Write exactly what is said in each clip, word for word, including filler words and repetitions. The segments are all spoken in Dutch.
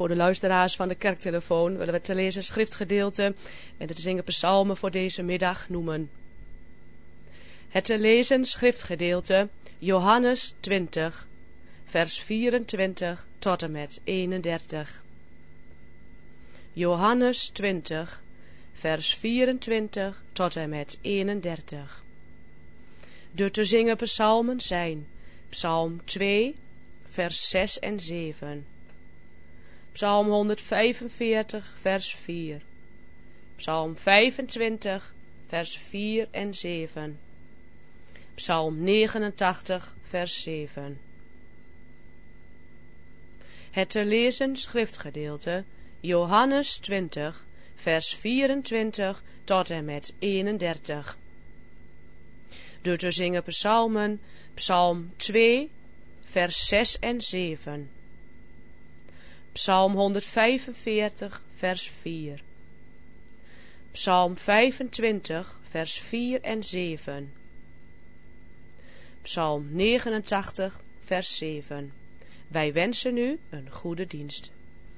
voor de luisteraars van de kerktelefoon willen we te lezen schriftgedeelte en te zingen psalmen voor deze middag noemen. Het te lezen schriftgedeelte Johannes twintig, vers vierentwintig tot en met eenendertig. Johannes twintig, vers vierentwintig tot en met eenendertig. De te zingen psalmen zijn Psalm twee, vers zes en zeven. Psalm honderdvijfenveertig, vers vier. Psalm vijfentwintig, vers vier en zeven. Psalm negenentachtig, vers zeven. Het te lezen schriftgedeelte Johannes twintig, vers vierentwintig tot en met eenendertig. De te zingen psalmen, Psalm twee, vers zes en zeven. Psalm honderdvijfenveertig, vers vier. Psalm vijfentwintig, vers vier en zeven. Psalm negenentachtig, vers zeven. Wij wensen u een goede dienst.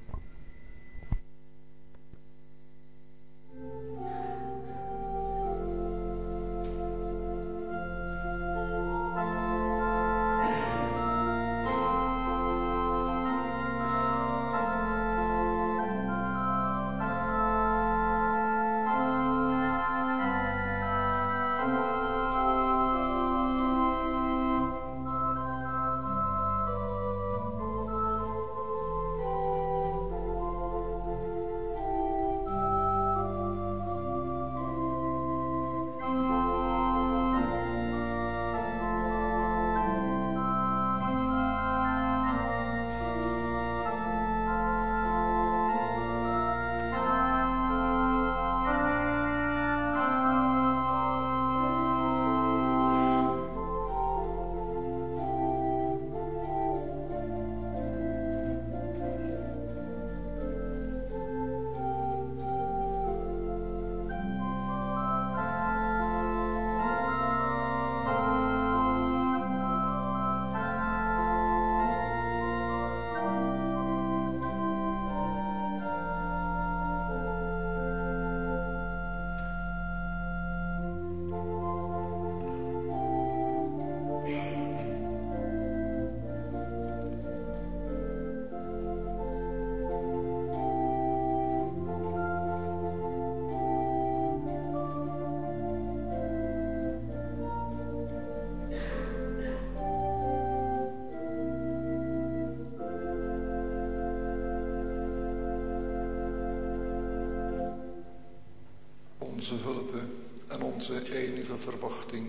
Onze hulp en onze enige verwachting,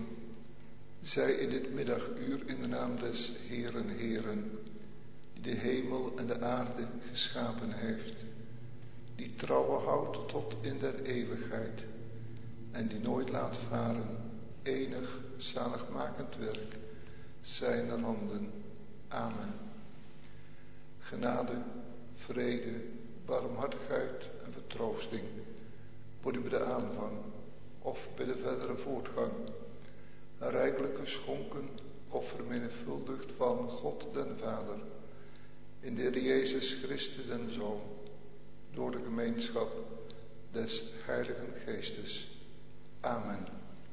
zij in dit middaguur in de naam des Heeren Heeren, die de hemel en de aarde geschapen heeft, die trouwe houdt tot in der eeuwigheid en die nooit laat varen enig zaligmakend werk zijner handen. Amen. Genade, vrede, barmhartigheid en vertroosting wordt u bij de aanvang of bij de verdere voortgang rijkelijk geschonken of vermenigvuldigd van God den Vader, in de Heer Jezus Christus den Zoon, door de gemeenschap des Heiligen Geestes. Amen.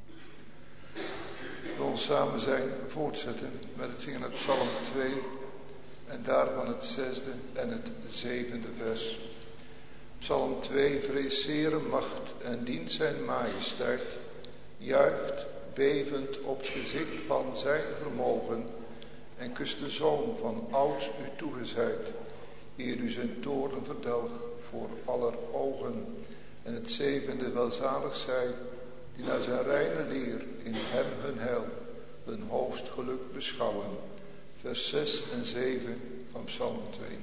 We ons samen zijn voortzetten met het zingen uit Psalm twee en daarvan het zesde en het zevende vers. Psalm twee, vrees Heere macht en dient zijn majesteit, juicht bevend op het gezicht van zijn vermogen en kust de zoon van ouds u toegezeid, eer u zijn toorn verdelg voor aller ogen. En het zevende, welzalig zij die naar zijn reine leer in hem hun heil, hun hoogst geluk beschouwen. Vers zes en zeven van Psalm twee.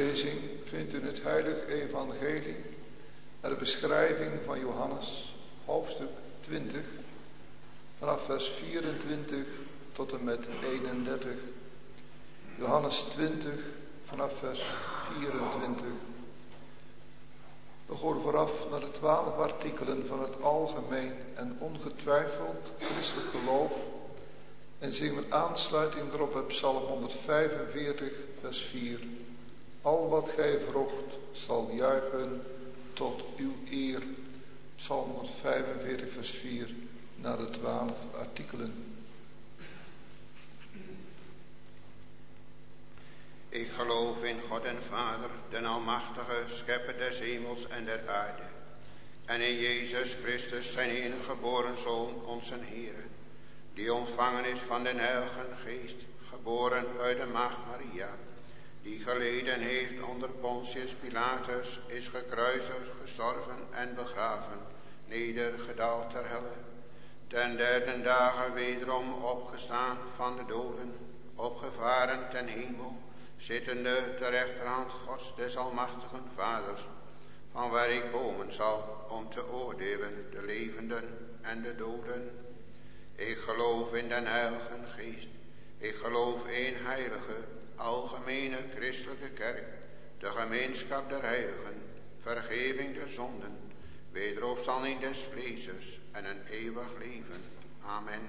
lezing vindt u in het Heilige Evangelie naar de beschrijving van Johannes, hoofdstuk twintig, vanaf vers vierentwintig tot en met eenendertig. Johannes twintig, vanaf vers vierentwintig. We gaan vooraf naar de twaalf artikelen van het algemeen en ongetwijfeld christelijk geloof en zingen met aansluiting erop uit Psalm honderdvijfenveertig, vers vier. Al wat gij vrocht zal juichen tot uw eer. Psalm honderdvijfenveertig, vers vier, naar de twaalf artikelen. Ik geloof in God en Vader, de almachtige, schepper des hemels en der aarde. En in Jezus Christus, zijn enige geboren Zoon, onze Heere, die ontvangen is van den Heilige Geest, geboren uit de maagd Maria, die geleden heeft onder Pontius Pilatus, is gekruisigd, gestorven en begraven, nedergedaald ter helle. Ten derde dagen wederom opgestaan van de doden, opgevaren ten hemel, zittende ter rechterhand Gods des almachtigen Vaders, van waar hij komen zal om te oordelen de levenden en de doden. Ik geloof in den Heilige Geest. Ik geloof in heilige, algemene christelijke kerk, de gemeenschap der heiligen, vergeving der zonden, wederopstanding des vleeses en een eeuwig leven. Amen.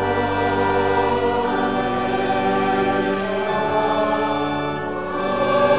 Amen.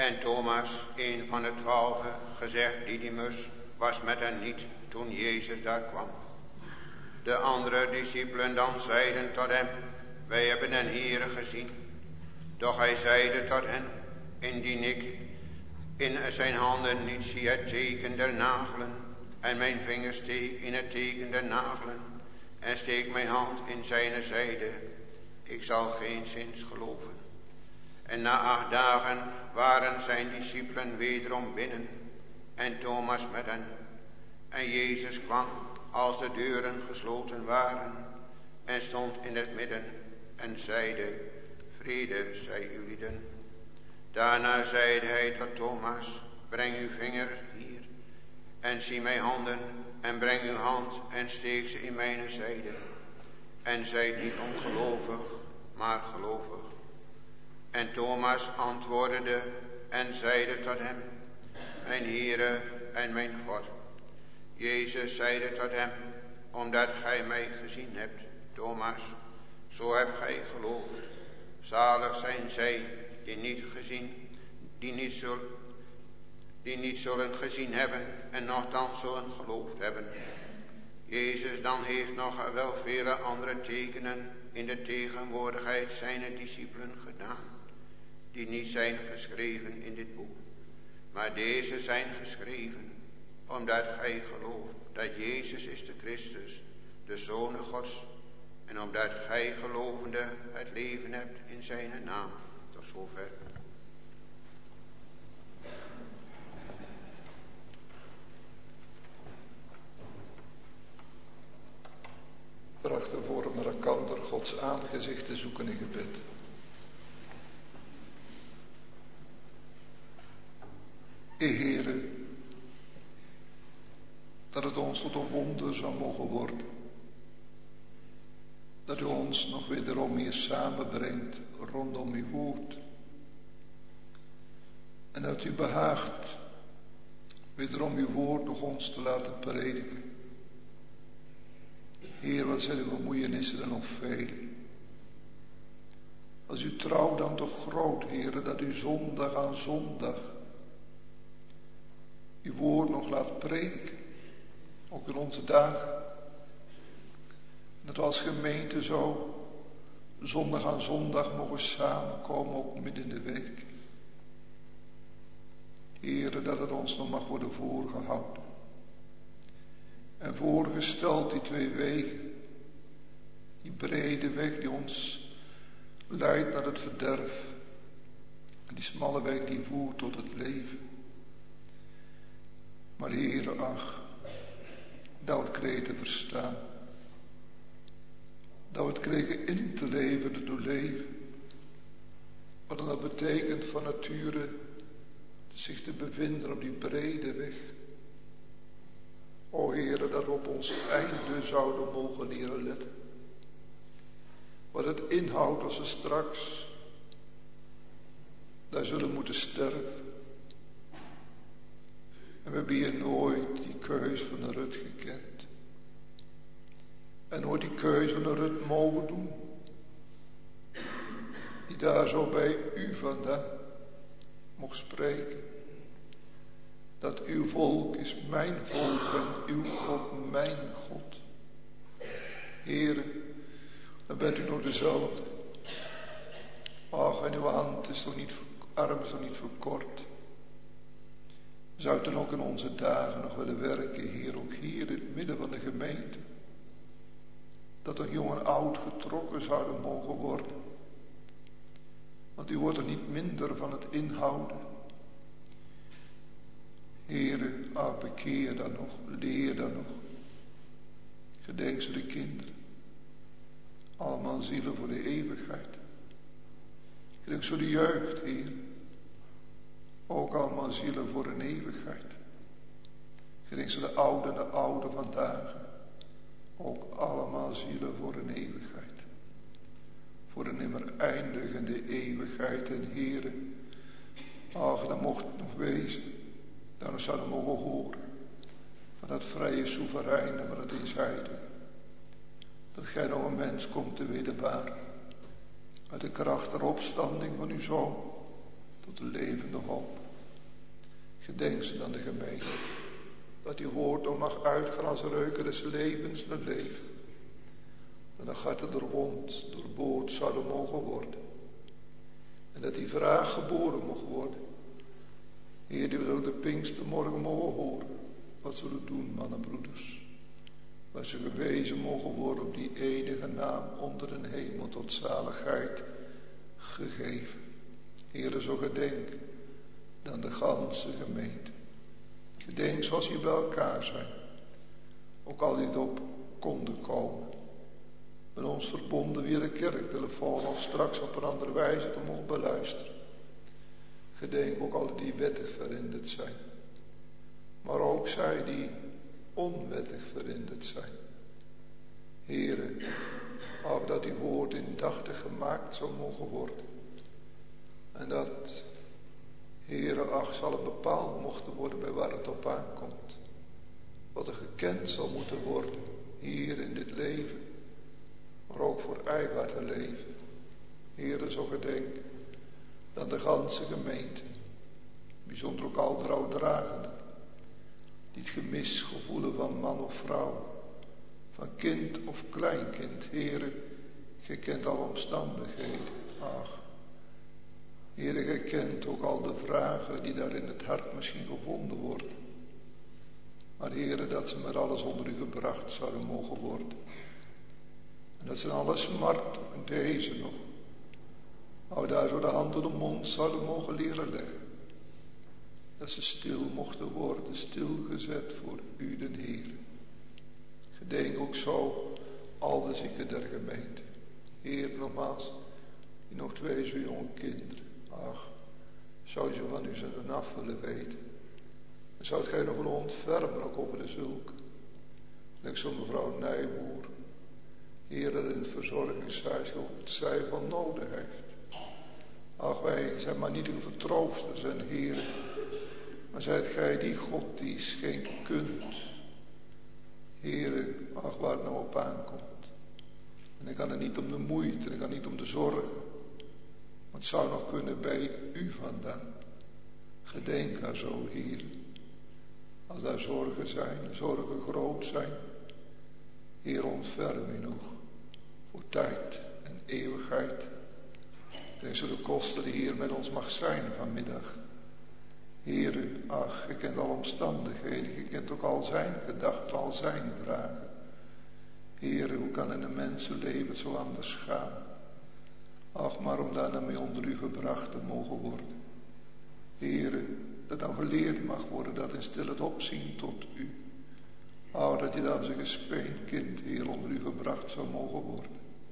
En Thomas, een van de twaalfen, gezegd Didymus, was met hen niet toen Jezus daar kwam. De andere discipelen dan zeiden tot hem, wij hebben den Heere gezien. Doch hij zeide tot hen, indien ik in zijn handen niet zie het teken der nagelen, en mijn vinger steek in het teken der nagelen, en steek mijn hand in zijne zijde, ik zal geenszins geloven. En na acht dagen waren zijn discipelen wederom binnen, en Thomas met hen. En Jezus kwam, als de deuren gesloten waren, en stond in het midden, en zeide, vrede zij ulieden. Daarna zeide hij tot Thomas, breng uw vinger hier, en zie mijn handen, en breng uw hand, en steek ze in mijn zijde. En zijt niet ongelovig, maar gelovig. En Thomas antwoordde en zeide tot hem, mijn Heere en mijn God. Jezus zeide tot hem, omdat gij mij gezien hebt, Thomas, zo hebt gij geloofd. Zalig zijn zij die niet gezien, die niet, zul, die niet zullen gezien hebben en nochtans zullen geloofd hebben. Jezus dan heeft nog wel vele andere tekenen in de tegenwoordigheid zijner discipelen gedaan, die niet zijn geschreven in dit boek. Maar deze zijn geschreven, omdat gij gelooft dat Jezus is de Christus, de Zoon Gods, en omdat gij gelovende het leven hebt in zijn naam. Tot zover. Tracht ervoor om naar elkander Gods aangezicht te zoeken in gebed. Heere, dat het ons tot een wonder zou mogen worden. Dat u ons nog wederom hier samenbrengt rondom uw woord. En dat u behaagt wederom uw woord nog ons te laten prediken. Heer, wat zijn uw bemoeienissen er nog vele. Als uw trouw dan toch groot, Heer, dat u zondag aan zondag uw woord nog laat prediken. Ook in onze dagen. Dat we als gemeente zo zondag aan zondag mogen samenkomen, ook midden in de week. Heere, dat het ons nog mag worden voorgehouden. En voorgesteld die twee wegen. Die brede weg die ons leidt naar het verderf. En die smalle weg die voert tot het leven. Maar Heere, ach, dat we het kregen verstaan. Dat we het kregen in te leven, te doorleven. Wat dat betekent van nature zich te bevinden op die brede weg. O Heere, dat we op ons einde zouden mogen leren letten. Wat het inhoudt als we straks daar zullen moeten sterven. En we hebben hier nooit die keus van de Rut gekend. En nooit die keus van de Rut mogen doen. Die daar zo bij u vandaan mocht spreken. Dat uw volk is mijn volk en uw God mijn God. Heere, dan bent u nog dezelfde. Ach, en uw hand is toch niet, arm is toch niet verkort. Zou het dan ook in onze dagen nog willen werken, Heer, ook hier in het midden van de gemeente. Dat er jong en oud getrokken zouden mogen worden. Want u wordt er niet minder van het inhouden. Heere, ah, bekeer dan nog, leer dan nog. Gedenk ze de kinderen. Allemaal zielen voor de eeuwigheid. Gedenk zo de jeugd, Heer. Ook allemaal zielen voor een eeuwigheid. Gedenk ze de oude, de oude vandaag. Ook allemaal zielen voor een eeuwigheid. Voor een nimmer eindigende eeuwigheid en Heere. Ach, dan mocht het nog wezen. Dan zouden we mogen horen. Van dat vrije soevereine, van het eenzijdige. Dat gij nog een mens komt te wederbaren. Uit de kracht der opstanding van uw Zoon. tot de levende hoop. Gedenk ze dan de gemeente, dat die woord nog mag uitgaan als reuken des levens naar leven. En dat harten er wond doorboord zouden mogen worden. En dat die vraag geboren mocht worden. Heer, die we ook de Pinkstermorgen mogen horen. Wat zullen we doen, mannen en broeders? Waar ze gewezen mogen worden op die enige naam onder een hemel tot zaligheid gegeven. Heer, zo gedenk dan de ganse gemeente. Gedenk zoals hier bij elkaar zijn. Ook al die op konden komen. Met ons verbonden via de kerktelefoon of straks op een andere wijze te mogen beluisteren. Gedenk ook al die wettig verhinderd zijn. Maar ook zij die onwettig verhinderd zijn. Here, ach dat die woord indachtig gemaakt zou mogen worden. En dat, Heere, ach zal het bepaald mochten worden bij waar het op aankomt. Wat er gekend zal moeten worden, hier in dit leven. Maar ook voor eigen leven. Heere, zo gedenk dan de ganse gemeente. Bijzonder ook al trouwdragenden. Die het gemis gevoelen van man of vrouw. Van kind of kleinkind. Heere, gij kent alle omstandigheden. Ach, Heere, gij kent ook al de vragen die daar in het hart misschien gevonden worden. Maar Heere, dat ze met alles onder u gebracht zouden mogen worden. En dat ze alle smart, ook in deze nog, nou daar zo de hand op de mond zouden mogen leren leggen. Dat ze stil mochten worden, stilgezet voor u den Heer. Gedenk ook zo al de zieken der gemeente. Heer, nogmaals, die nog twee zo jonge kinderen. Ach, zou je van u zijn af willen weten. En zou het gij nog willen ontfermen ook over de zulke. En zo mevrouw Nijboer. Heer, dat in het verzorgingshuis gehoord zij van nodig heeft. Ach, wij zijn maar niet uw vertroosters en Heer. Maar zijt gij die God die schenken kunt. Heere, ach, waar het nou op aankomt. En ik kan het niet om de moeite, ik kan niet om de zorgen. Maar het zou nog kunnen bij u vandaan. Gedenk daar zo, Heer. Als daar zorgen zijn, zorgen groot zijn. Heer, ontferm u nog. Voor tijd en eeuwigheid. En zo de kosten die hier met ons mag zijn vanmiddag. Heere, ach, je kent alle omstandigheden, je kent ook al zijn gedachten, al zijn vragen. Heere, hoe kan in een mensenleven zo anders gaan? Ach, maar om daar nou mee onder u gebracht te mogen worden. Heere, dat dan geleerd mag worden, dat in stil het opzien tot u. Ach, dat je dan als een gespeend kind, Heer, onder u gebracht zou mogen worden.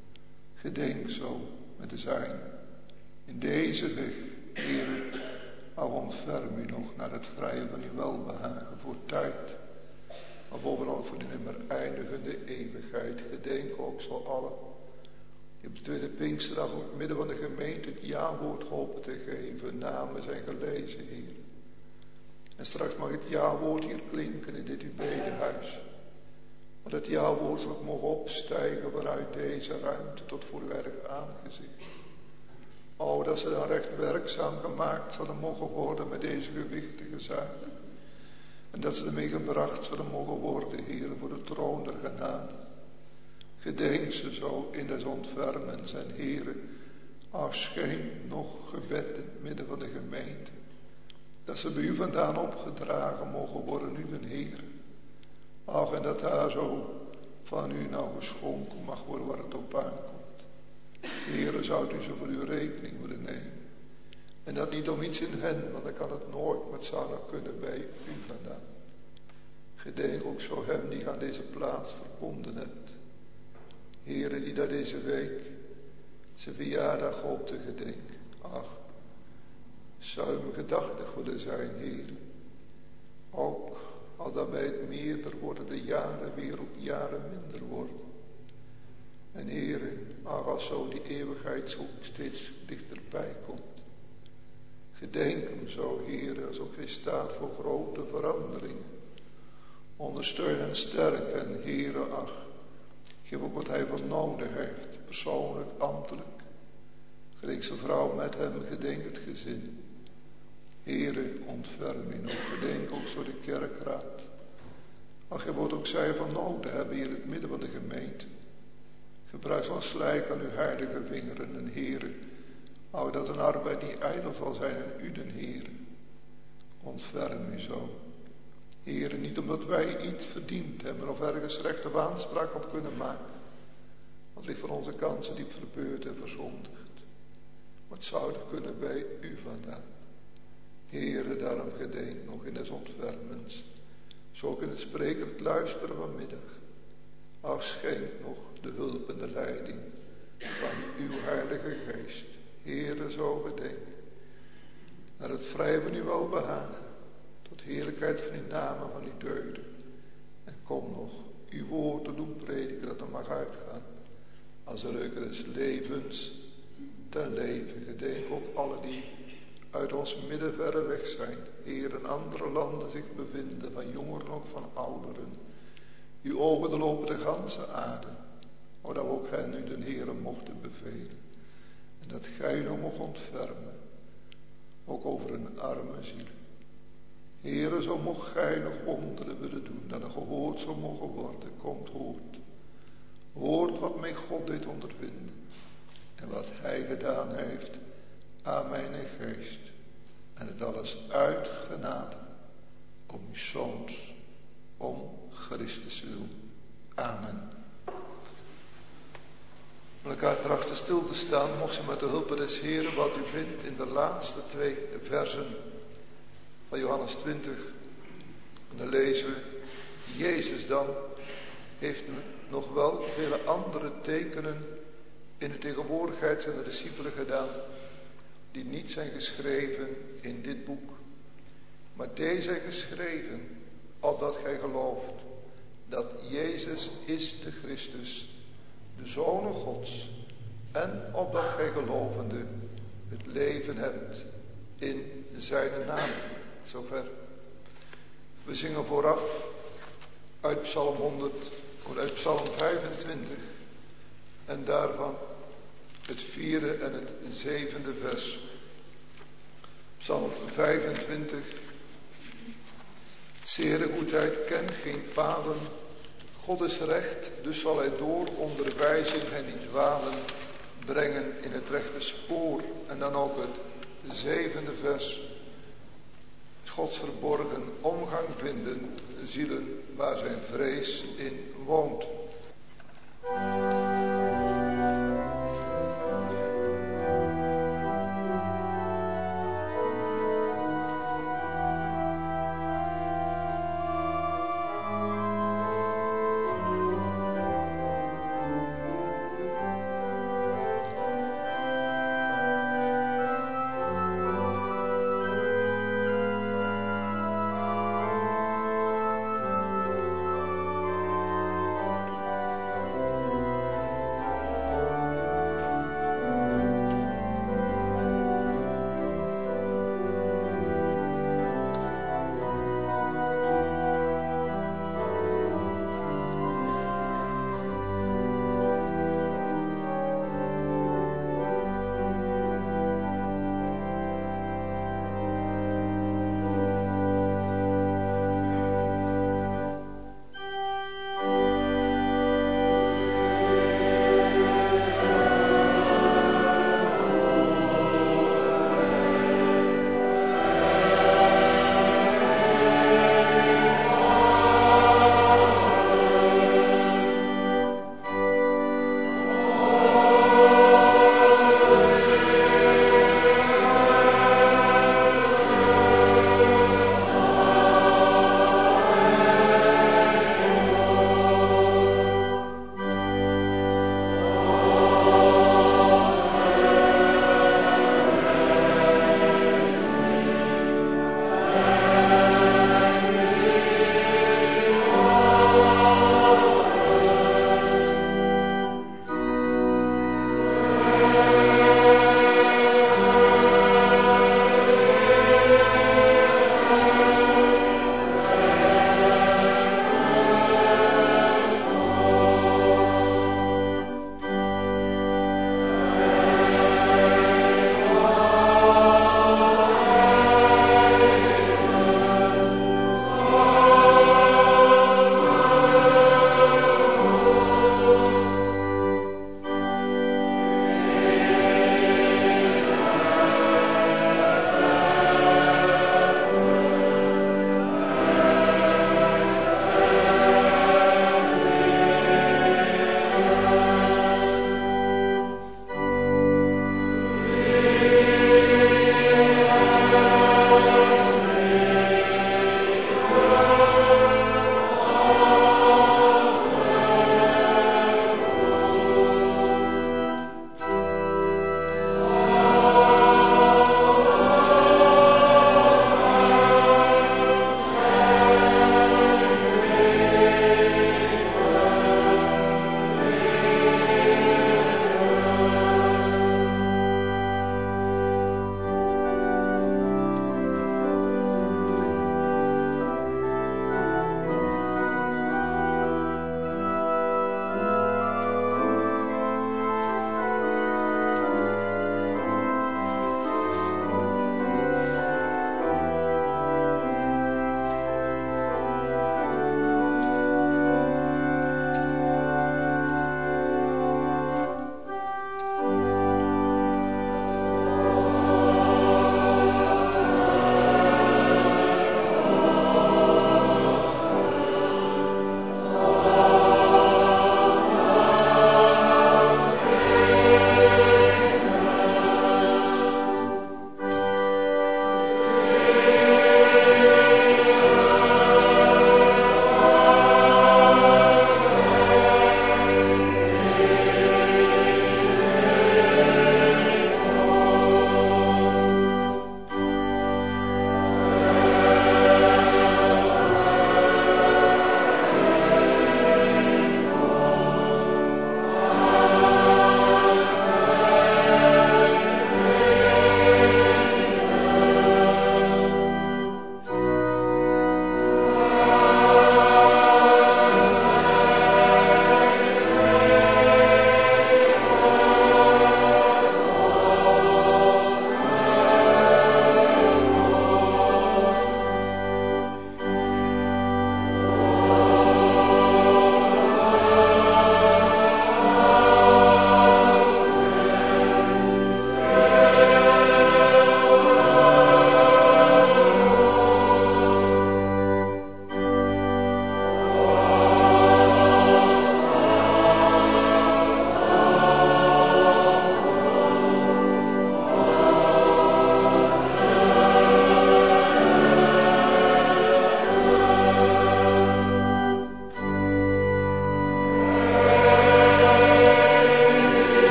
Gedenk zo met de zijne. In deze weg, Heere, ach, ontferm u nog naar het vrije van uw welbehagen voor tijd. Maar bovenal voor de nimmer eindigende eeuwigheid. Gedenk ook zo allen. Die op de tweede Pinksterdag ook midden van de gemeente het ja-woord hopen te geven. Namen zijn gelezen, Heer. En straks mag het ja-woord hier klinken in dit uw bedehuis. Maar dat ja-woord zal ook mogen opstijgen vanuit deze ruimte tot voor uw erg aangezicht. O, dat ze dan recht werkzaam gemaakt zullen mogen worden met deze gewichtige zaak. En dat ze ermee gebracht zullen mogen worden, Heer, voor de troon der genade. Gedenk ze zo in des ontfermens en Heer, afschijn nog gebed in het midden van de gemeente. Dat ze bij u vandaan opgedragen mogen worden, u den Heer. Ach, en dat daar zo van u nou geschonken mag worden waar het op aankomt. Heere, zou u ze voor uw rekening willen nemen. En dat niet om iets in hen, want dan kan het nooit, maar het zou nog kunnen bij u vandaan. Gedenk ook zo hem die aan deze plaats verbonden hebt. Heere, die daar deze week zijn verjaardag hoopt te gedenken. Ach, zou u me gedachtig willen zijn, Heere. Ook als daarbij het meerder worden de jaren weer ook jaren minder worden. En Heere, ach, als zo die eeuwigheid zo steeds dichterbij komt. Gedenk hem zo, Heere, als ook hij staat voor grote veranderingen. Ondersteun en sterk en Heere, ach, geef ook wat hij van nodig heeft, persoonlijk, ambtelijk. Gedenk zijn vrouw met hem, gedenk het gezin. Heere, ontferm u nog. Gedenk ook zo de kerkraad. Ach, je wordt ook zij van noden hebben hier in het midden van de gemeente. Gebruik zoals slijk aan uw heilige vingeren en Heere. Hou dat een arbeid niet ijdel zal zijn in u den Heere. Ontferm u zo. Heere, niet omdat wij iets verdiend hebben of ergens recht of aanspraak op kunnen maken. Want ligt van onze kansen diep verbeurd en verzondigd. Maar het zou er kunnen bij u vandaan. Heere, daarom gedenk nog in des ontfermens. Zo ook in het spreken, het luisteren vanmiddag. Ach, schenk nog de hulp en de leiding van uw heilige geest. Heere, zo gedenk. Naar het vrije van uw welbehagen. Tot heerlijkheid van uw naam en van uw deugden. En kom nog uw woord te doen prediken dat er mag uitgaan. Als de reuken des levens ten leven. Gedenk ook alle die uit ons midden verre weg zijn. Heer, in andere landen zich bevinden. Van jongeren ook van ouderen. Uw ogen de lopen de ganse aarde. O, dat we ook hen u den Heere mochten bevelen. En dat gij nog mocht ontfermen. Ook over een arme ziel. Heere, zo mocht gij nog wonderen willen doen. Dat er gehoord zou mogen worden. Komt, hoort. Hoort wat mij God deed ondervinden. En wat hij gedaan heeft aan mijn geest. En het alles uit genade. Om uw zoons. Om Christus wil. Amen. Om elkaar trachten stil te staan, mocht je met de hulp des Heeren wat u vindt in de laatste twee versen van Johannes twintig. En dan lezen we, Jezus dan heeft nog wel vele andere tekenen in de tegenwoordigheid zijn de discipelen gedaan, die niet zijn geschreven in dit boek. Maar deze zijn geschreven, opdat gij gelooft, dat Jezus is de Christus, de Zoon Gods, en opdat gij gelovende het leven hebt in zijn naam. Zover. We zingen vooraf uit Psalm honderd, of uit Psalm vijfentwintig, en daarvan het vierde en het zevende vers. Psalm vijfentwintig. Zere goedheid kent geen palen. God is recht, dus zal hij door onderwijzing hen niet dwalen, brengen in het rechte spoor. En dan ook het zevende vers. Gods verborgen omgang vinden, zielen waar zijn vrees in woont.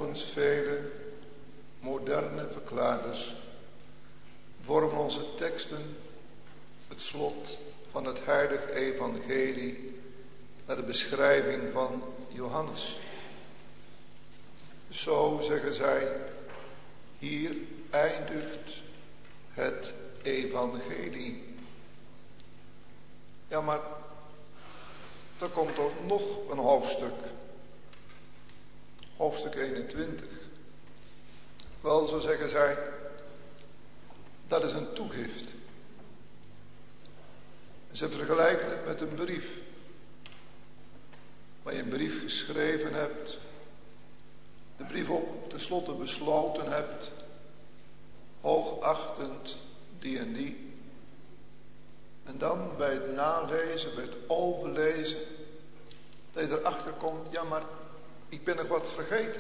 volgens vele moderne verklaarders vormen onze teksten het slot van het heilige evangelie naar de beschrijving van Johannes. Zo zeggen zij, hier eindigt het evangelie. Ja, maar er komt ook nog een hoofdstuk. Hoofdstuk eenentwintig. Wel, zo zeggen zij, dat is een toegift. Ze vergelijken het met een brief. Waar je een brief geschreven hebt. De brief ook tenslotte besloten hebt. Hoogachtend die en die. En dan bij het nalezen, bij het overlezen. Dat je erachter komt, ja maar ik ben nog wat vergeten.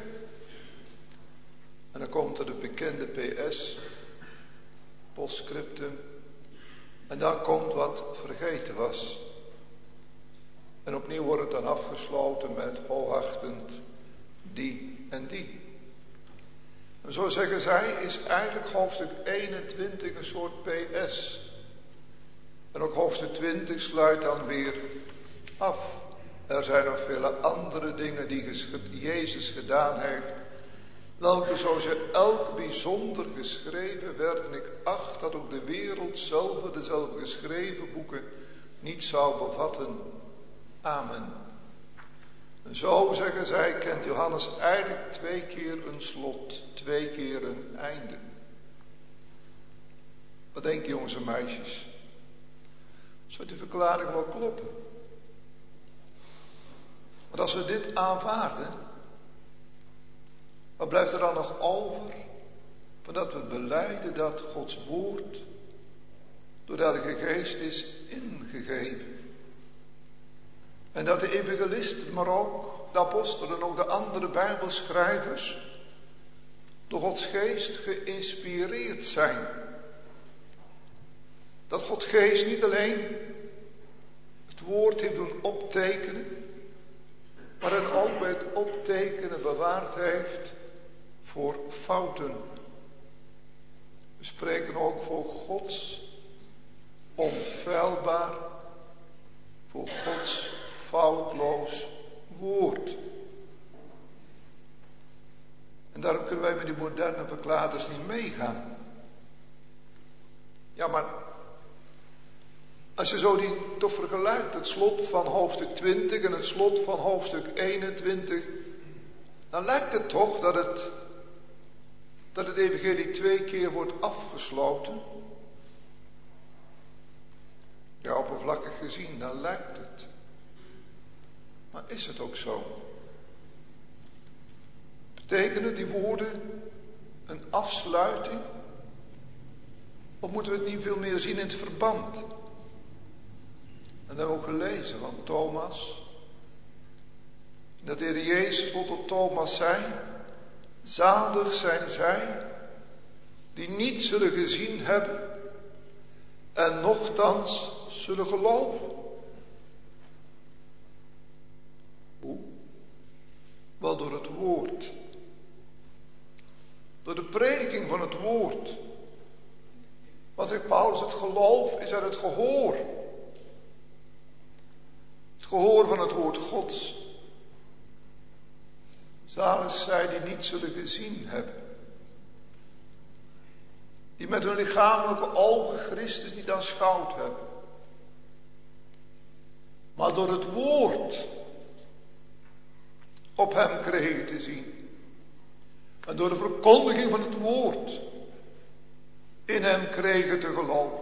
En dan komt er de bekende P S. Postscriptum. En dan komt wat vergeten was. En opnieuw wordt het dan afgesloten met hoogachtend die en die. En zo zeggen zij, is eigenlijk hoofdstuk eenentwintig een soort P S. En ook hoofdstuk twintig sluit dan weer af. Er zijn nog vele andere dingen die Jezus gedaan heeft. Welke zo ze elk bijzonder geschreven werden. Ik acht dat ook de wereld zelf dezelfde geschreven boeken niet zou bevatten. Amen. En zo zeggen zij, kent Johannes eigenlijk twee keer een slot. Twee keer een einde. Wat denk je, jongens en meisjes? Zou die verklaring wel kloppen? Want als we dit aanvaarden, wat blijft er dan nog over? Voordat we belijden dat Gods woord door de Heilige Geest is ingegeven. En dat de evangelisten, maar ook de apostelen en ook de andere bijbelschrijvers door Gods Geest geïnspireerd zijn. Dat Gods Geest niet alleen het woord heeft doen optekenen, maar het ook bij het optekenen bewaard heeft voor fouten. We spreken ook voor Gods onfeilbaar, voor Gods foutloos woord. En daarom kunnen wij met die moderne verklaarders niet meegaan. Ja, maar als je zo die toch vergelijkt, het slot van hoofdstuk twintig en het slot van hoofdstuk eenentwintig, dan lijkt het toch dat het, dat het evangelie twee keer wordt afgesloten. Ja, oppervlakkig gezien, dan lijkt het. Maar is het ook zo? Betekenen die woorden een afsluiting? Of moeten we het niet veel meer zien in het verband? En dat hebben we ook gelezen van Thomas. Dat de Heer Jezus tot Thomas zei, zalig zijn zij die niet zullen gezien hebben en nochtans zullen geloven. Hoe? Wel door het woord. Door de prediking van het woord. Wat zegt Paulus, het geloof is uit het gehoor. Het gehoor van het woord Gods. Zalig zij die niet zullen gezien hebben. Die met hun lichamelijke ogen Christus niet aanschouwd hebben. Maar door het woord op hem kregen te zien. En door de verkondiging van het woord in hem kregen te geloven.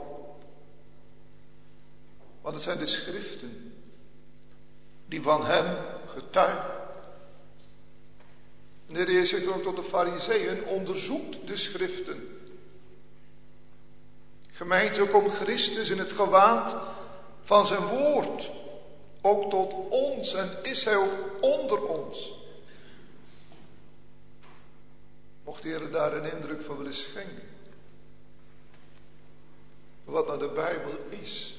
Want het zijn de schriften die van hem getuigen. En de Heer Jezus zegt dan ook tot de Farizeeën, onderzoekt de schriften. Gemeente, zo komt Christus in het gewaad van zijn woord. Ook tot ons en is hij ook onder ons. Mocht de Heer daar een indruk van willen schenken. Wat nou de Bijbel is.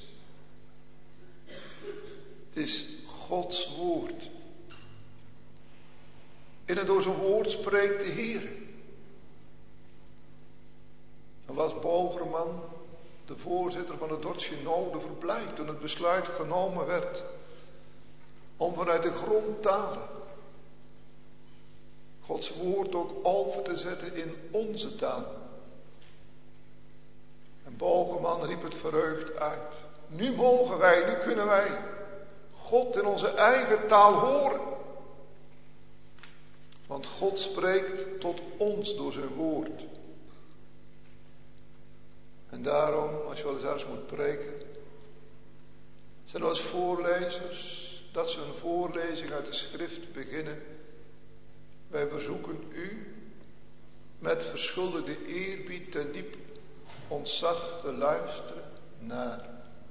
Het is Gods woord. In en door zijn woord spreekt de Heer. En was Bogerman, de voorzitter van de Dordtse Synode, verblijd toen het besluit genomen werd om vanuit de grondtalen Gods woord ook over te zetten in onze taal. En Bogerman riep het verheugd uit. Nu mogen wij, nu kunnen wij God in onze eigen taal horen. Want God spreekt tot ons door zijn woord. En daarom, als je wel eens ergens moet preken, zijn er als voorlezers dat ze een voorlezing uit de schrift beginnen. Wij verzoeken u met verschuldigde eerbied en diep ontzag te luisteren naar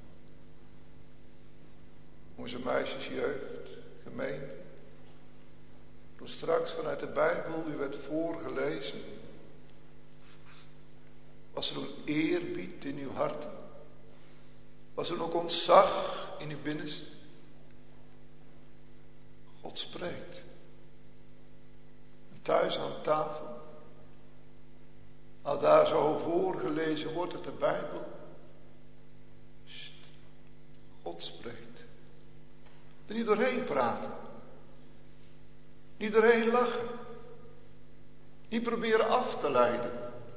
onze meisjes, jeugd, gemeente. Toen straks vanuit de Bijbel u werd voorgelezen, was er een eerbied in uw hart? Was er ook ontzag in uw binnenste? God spreekt. En thuis aan tafel, als daar zo voorgelezen wordt uit de Bijbel, sst, God spreekt. Er niet doorheen praten. Niet doorheen lachen. Niet proberen af te leiden.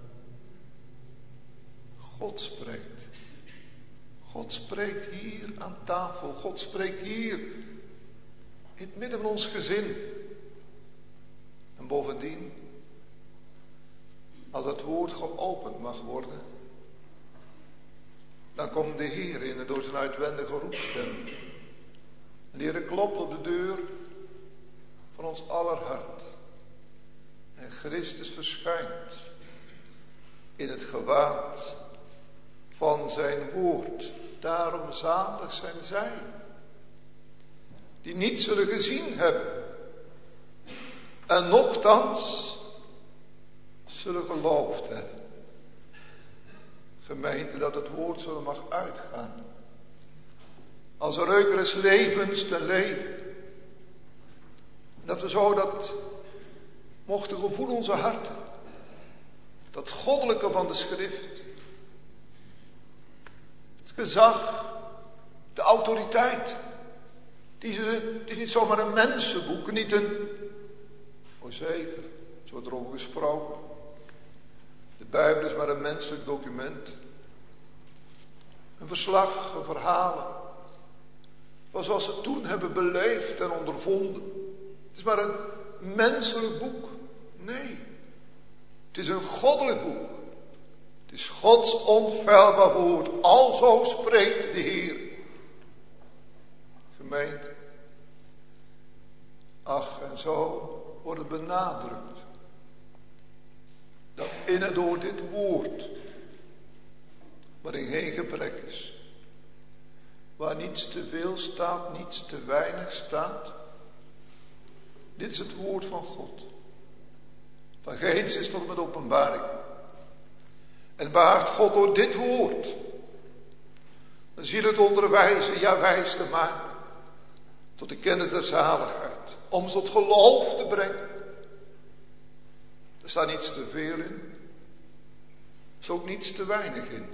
God spreekt. God spreekt hier aan tafel. God spreekt hier in het midden van ons gezin. En bovendien, als het woord geopend mag worden, dan komt de Heer in en door zijn uitwendige roepstem. En de Heer klopt op de deur van ons aller hart. En Christus verschijnt in het gewaad van zijn woord. Daarom zalig zijn zij die niet zullen gezien hebben en nochtans zullen geloofd hebben. Gemeente, dat het woord zo mag uitgaan als een reuker des levens ten leven. Dat we zo dat mochten gevoelen onze harten, dat goddelijke van de schrift, het gezag, de autoriteit. Die is, het is niet zomaar een mensenboek, niet een, oh zeker, zo wordt erover gesproken. De Bijbel is maar een menselijk document. Een verslag, een verhalen. Van zoals ze toen hebben beleefd en ondervonden. Het is maar een menselijk boek. Nee, het is een goddelijk boek. Het is Gods onfeilbaar woord. Alzo spreekt de Heer. Gemeente. Ach, en zo wordt het benadrukt. Dat in en door dit woord, waarin geen gebrek is, waar niets te veel staat, niets te weinig staat. Dit is het woord van God. Van Genesis tot met openbaring. En behaagt God door dit woord dan ziel het onderwijzen, ja wijs te maken, tot de kennis der zaligheid, om ze tot geloof te brengen. Er staat niets te veel in, er is ook niets te weinig in.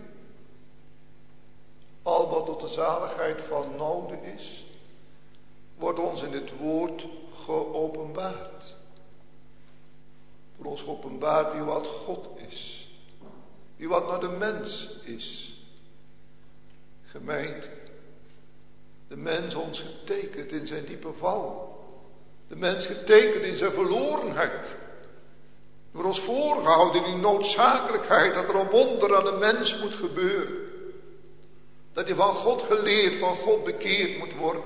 Al wat tot de zaligheid van nodig is, wordt ons in dit woord geopenbaard. Voor ons geopenbaard wie wat God is. Wie wat nou de mens is. Gemeente. De mens ons getekend in zijn diepe val. De mens getekend in zijn verlorenheid. Door ons voorgehouden in die noodzakelijkheid dat er een wonder aan de mens moet gebeuren. Dat hij van God geleerd, van God bekeerd moet worden.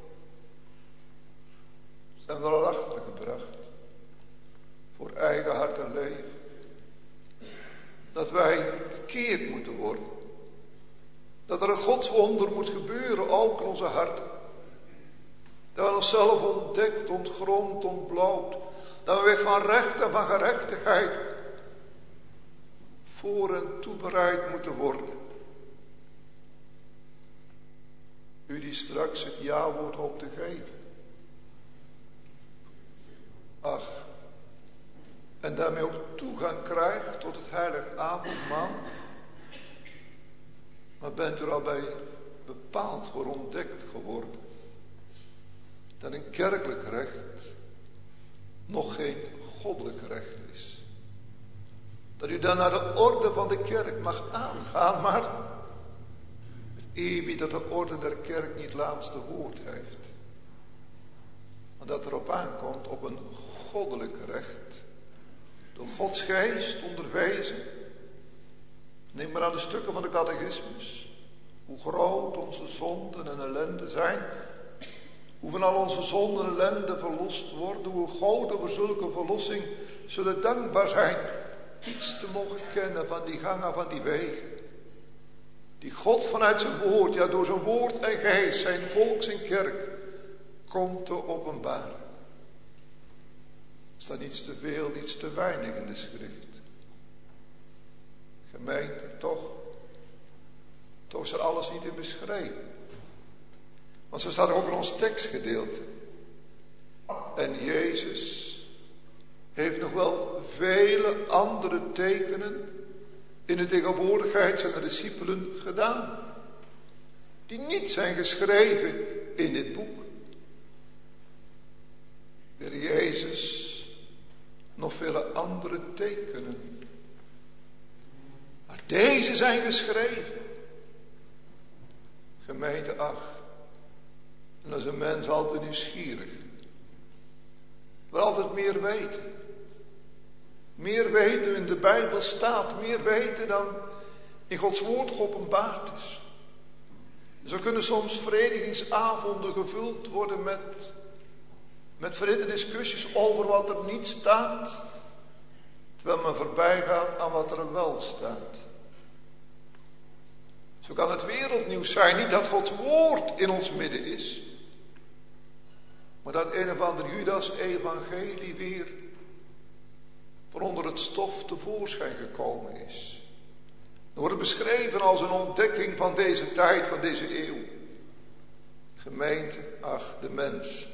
Zijn we er al achter gebracht. Voor eigen hart en leven. Dat wij bekeerd moeten worden. Dat er een godswonder moet gebeuren, ook in onze harten. Dat we onszelf ontdekt, ontgrond, ontbloot. Dat we weg van recht en van gerechtigheid voor en toebereid moeten worden. U die straks het ja-woord hoopt te geven. Ach, en daarmee ook toegang krijgt tot het heilige avondmaal. Maar bent u er al bij bepaald voor ontdekt geworden dat een kerkelijk recht nog geen goddelijk recht is. Dat u dan naar de orde van de kerk mag aangaan, maar het eerbied dat de orde der kerk niet het laatste woord heeft. Maar dat erop aankomt op een goddelijk recht. Door Gods geest onderwezen. Neem maar aan de stukken van de catechismus. Hoe groot onze zonden en ellende zijn. Hoe van al onze zonden en ellende verlost worden. Hoe God over zulke verlossing zullen dankbaar zijn. Iets te mogen kennen van die gangen, van die wegen. Die God vanuit zijn woord, ja door zijn woord en geest, zijn volk, zijn kerk, komt te openbaren. Er staat niets te veel, niets te weinig in de schrift. Gemeente, toch, toch is er alles niet in beschreven. Want zo staat er ook in ons tekstgedeelte. En Jezus heeft nog wel vele andere tekenen in de tegenwoordigheid zijn discipelen gedaan. Die niet zijn geschreven in dit boek. De Heer Jezus nog vele andere tekenen. Maar deze zijn geschreven. Gemeente, ach. En dan is een mens altijd nieuwsgierig. Wil altijd meer weten. Meer weten in de Bijbel staat. Meer weten dan in Gods woord geopenbaard is. Zo kunnen soms verenigingsavonden gevuld worden met, met verhitte discussies over wat er niet staat. Terwijl men voorbij gaat aan wat er wel staat. Zo kan het wereldnieuws zijn. Niet dat Gods woord in ons midden is. Maar dat een of ander Judas-evangelie weer van onder het stof tevoorschijn gekomen is. Er wordt beschreven als een ontdekking van deze tijd, van deze eeuw. Gemeente, ach, de mens.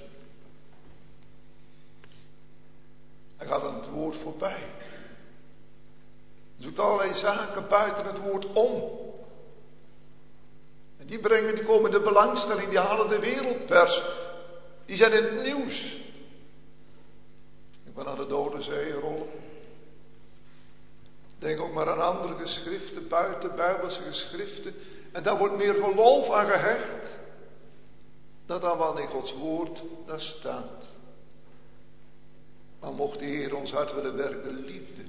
Hij gaat aan het woord voorbij. Hij zoekt allerlei zaken buiten het woord om. En die brengen, die komen in de belangstelling, die halen de wereldpers. Die zijn in het nieuws. Ik ben aan de Dode Zee rollen. Denk ook maar aan andere geschriften, buiten Bijbelse geschriften. En daar wordt meer geloof aan gehecht. Dan aan wat in Gods woord daar staat. Maar mocht de Heer ons hart willen werken, liefde.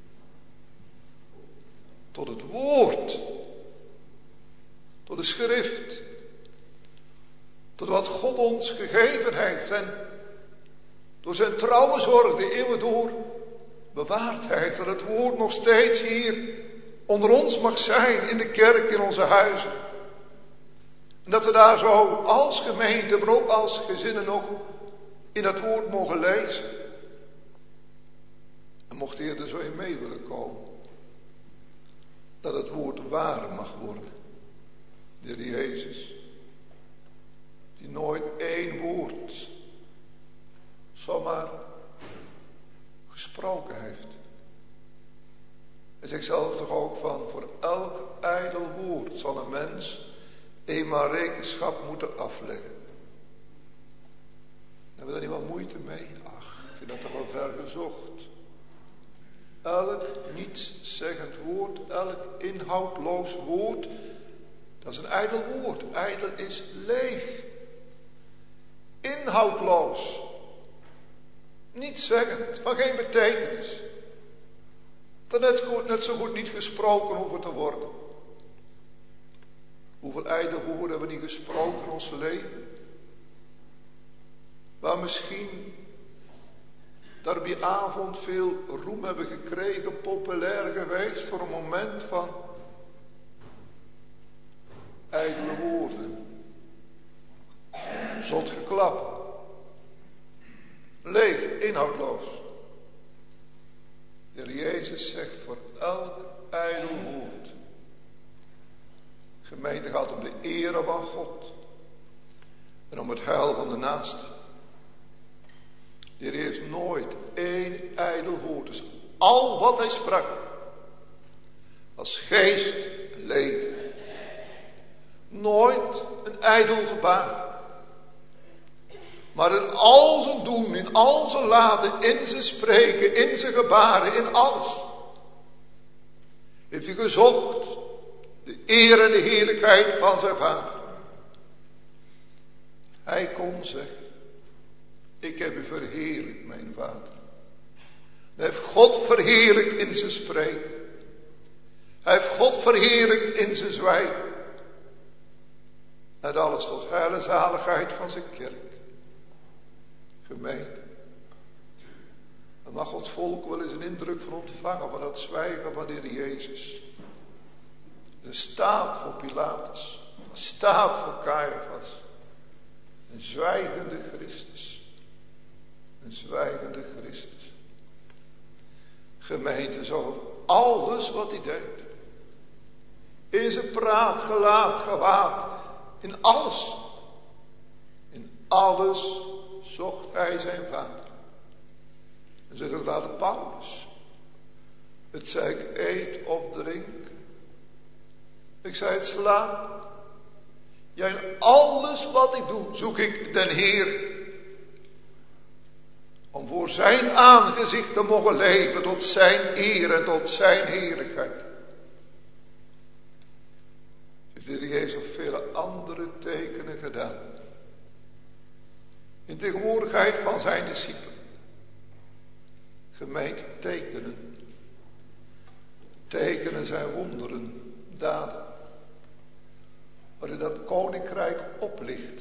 Tot het woord. Tot de schrift. Tot wat God ons gegeven heeft. En door zijn trouwe zorg de eeuwen door bewaard heeft. Dat het woord nog steeds hier onder ons mag zijn. In de kerk, in onze huizen. En dat we daar zo als gemeente, maar ook als gezinnen nog in dat woord mogen lezen. En mocht de Heer er zo in mee willen komen. Dat het woord waar mag worden. De Heer Jezus. Die nooit één woord zomaar gesproken heeft. Hij zegt zelf toch ook van, voor elk ijdel woord zal een mens eenmaal rekenschap moeten afleggen. Hebben we daar niet wat moeite mee? Ach, ik vind dat toch wel ver gezocht. Elk nietszeggend woord, elk inhoudloos woord, dat is een ijdel woord. Ijdel is leeg. Inhoudloos. Nietszeggend, van geen betekenis. Dat net, goed, net zo goed niet gesproken hoeven te worden. Hoeveel ijdel woorden hebben we niet gesproken in ons leven? Waar misschien daar op die avond veel roem hebben gekregen, populair geweest voor een moment van ijdele woorden. Zot geklap. Leeg, inhoudloos. De Heer Jezus zegt voor elk ijdel woord. Gemeente gaat om de ere van God. En om het heil van de naaste. De Heer heeft nooit één ijdel woord. Dus al wat hij sprak, als geest en leven. Nooit een ijdel gebaar. Maar in al zijn doen, in al zijn laten, in zijn spreken, in zijn gebaren, in alles. Heeft hij gezocht de eer en de heerlijkheid van zijn Vader. Hij kon zeggen, ik heb u verheerlijkt, mijn Vader. Hij heeft God verheerlijkt in zijn spreken. Hij heeft God verheerlijkt in zijn zwijgen. En alles tot heil en zaligheid van zijn kerk. Gemeente. En mag Gods volk wel eens een indruk van ontvangen van dat zwijgen van de Heer Jezus. Een staat voor Pilatus. Een staat voor Caiaphas. Een zwijgende Christus. Een zwijgende Christus. Gemeente, zo alles wat hij deed. In zijn praat, gelaat, gewaad. In alles. In alles zocht hij zijn Vader. En zegt ook later Paulus. Het zei ik eet of drink. Ik zei het slaap. Ja, in alles wat ik doe, zoek ik den Heer. Om voor zijn aangezicht te mogen leven, tot zijn eer en tot zijn heerlijkheid. Heeft de Heer Jezus nog vele andere tekenen gedaan. In tegenwoordigheid van zijn discipelen. Gemeente tekenen. Tekenen zijn wonderen, daden. Waarin dat koninkrijk oplicht.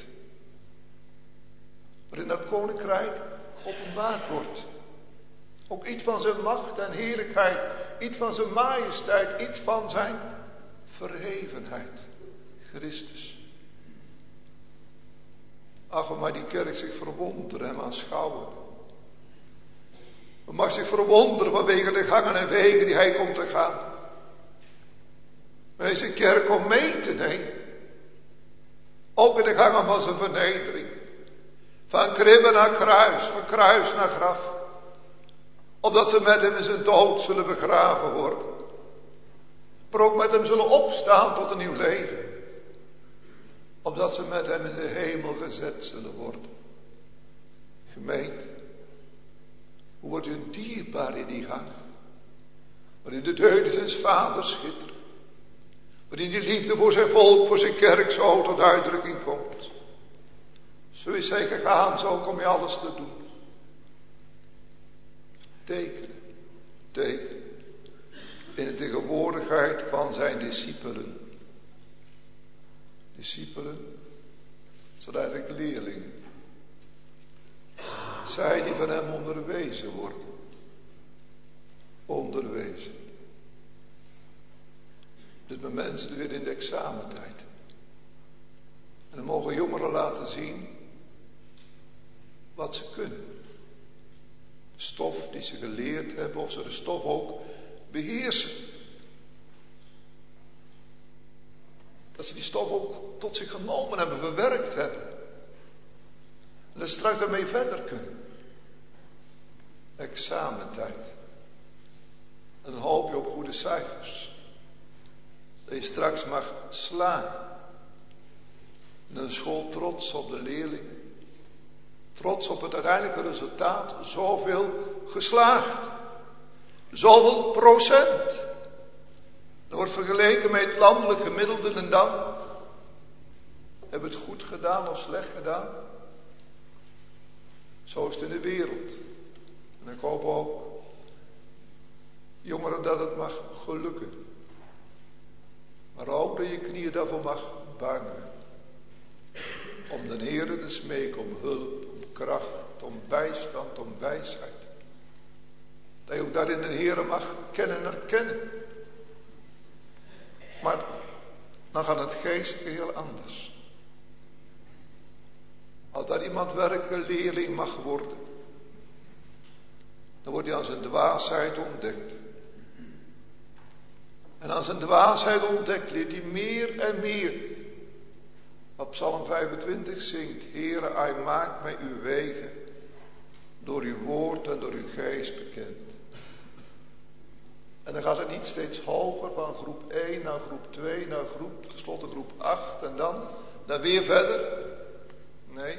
Waarin dat koninkrijk geopenbaard wordt. Ook iets van zijn macht en heerlijkheid. Iets van zijn majesteit. Iets van zijn verhevenheid. Christus. Ach, wat mag die kerk zich verwonderen en aanschouwen. Wat mag zich verwonderen vanwege de gangen en wegen die hij komt te gaan. Maar deze kerk om mee te nemen. Ook in de gangen van zijn vernedering. Van kribbe naar kruis, van kruis naar graf. Opdat ze met hem in zijn dood zullen begraven worden. Maar ook met hem zullen opstaan tot een nieuw leven. Opdat ze met hem in de hemel gezet zullen worden. Gemeente. Hoe wordt u dierbaar in die gang. Waarin de deugden zijn vaders schitteren. Waarin die liefde voor zijn volk, voor zijn kerk zo tot uitdrukking komt. Zo is hij gegaan, zo kom je alles te doen. Tekenen, tekenen. In de tegenwoordigheid van zijn discipelen. Discipelen, dat zijn eigenlijk leerlingen. Zij die van hem onderwezen worden. Onderwezen. Dit moment zitten we weer in de examentijd. En dan mogen jongeren laten zien wat ze kunnen. De stof die ze geleerd hebben, of ze de stof ook beheersen. Dat ze die stof ook tot zich genomen hebben, verwerkt hebben. En dat ze straks daarmee verder kunnen. Examentijd. En dan hoop je op goede cijfers. Dat je straks mag slagen. En een school trots op de leerlingen. Trots op het uiteindelijke resultaat. Zoveel geslaagd. Zoveel procent. Dat wordt vergeleken met het landelijk gemiddelde en dan. Hebben we het goed gedaan of slecht gedaan? Zo is het in de wereld. En ik hoop ook, jongeren, dat het mag gelukken. Maar ook dat je knieën daarvoor mag buigen. Om de Heere te smeken om hulp, om kracht, om bijstand, om wijsheid. Dat je ook daarin de Heere mag kennen en erkennen. Maar dan gaat het geest heel anders. Als daar iemand werkelijk leerling mag worden, dan wordt hij aan zijn dwaasheid ontdekt. En aan zijn dwaasheid ontdekt leert hij meer en meer. Wat Psalm vijfentwintig zingt. Heere, hij maakt mij uw wegen door uw woord en door uw geest bekend. En dan gaat het niet steeds hoger van groep één naar groep twee, naar groep, tenslotte groep acht en dan, dan weer verder. Nee.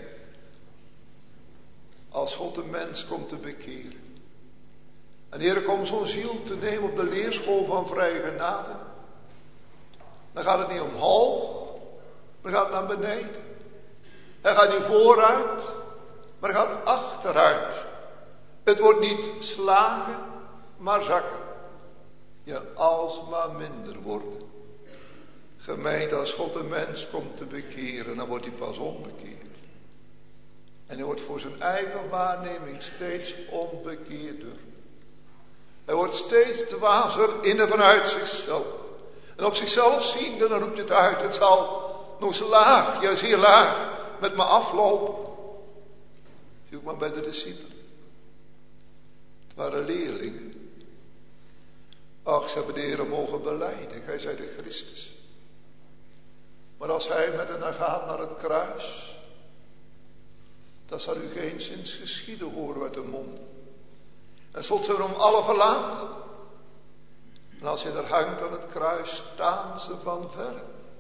Als God de mens komt te bekeren. En de Heer komt zo'n ziel te nemen op de leerschool van vrije genade. Dan gaat het niet omhoog, maar gaat het naar beneden. Hij gaat niet vooruit, maar hij gaat achteruit. Het wordt niet slagen, maar zakken. Ja, alsmaar minder worden. Gemeente, als God de mens komt te bekeren, dan wordt hij pas onbekeerd. En hij wordt voor zijn eigen waarneming steeds onbekeerder. Hij wordt steeds dwazer in en vanuit zichzelf. En op zichzelf ziende, dan roept hij het uit. Het zal nog eens laag, ja zeer laag, met me aflopen. Zie ook maar bij de discipelen. Het waren leerlingen. Ach, ze hebben de Heer mogen belijden. Gij zijt de Christus. Maar als hij met hen gaat naar het kruis, dat zal u geen zins geschieden horen uit de mond. En zult ze hem alle verlaten. En als hij er hangt aan het kruis, staan ze van verre.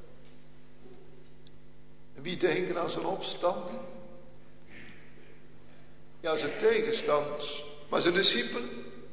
En wie denken aan zijn opstanding? Ja, zijn tegenstanders, maar zijn discipelen.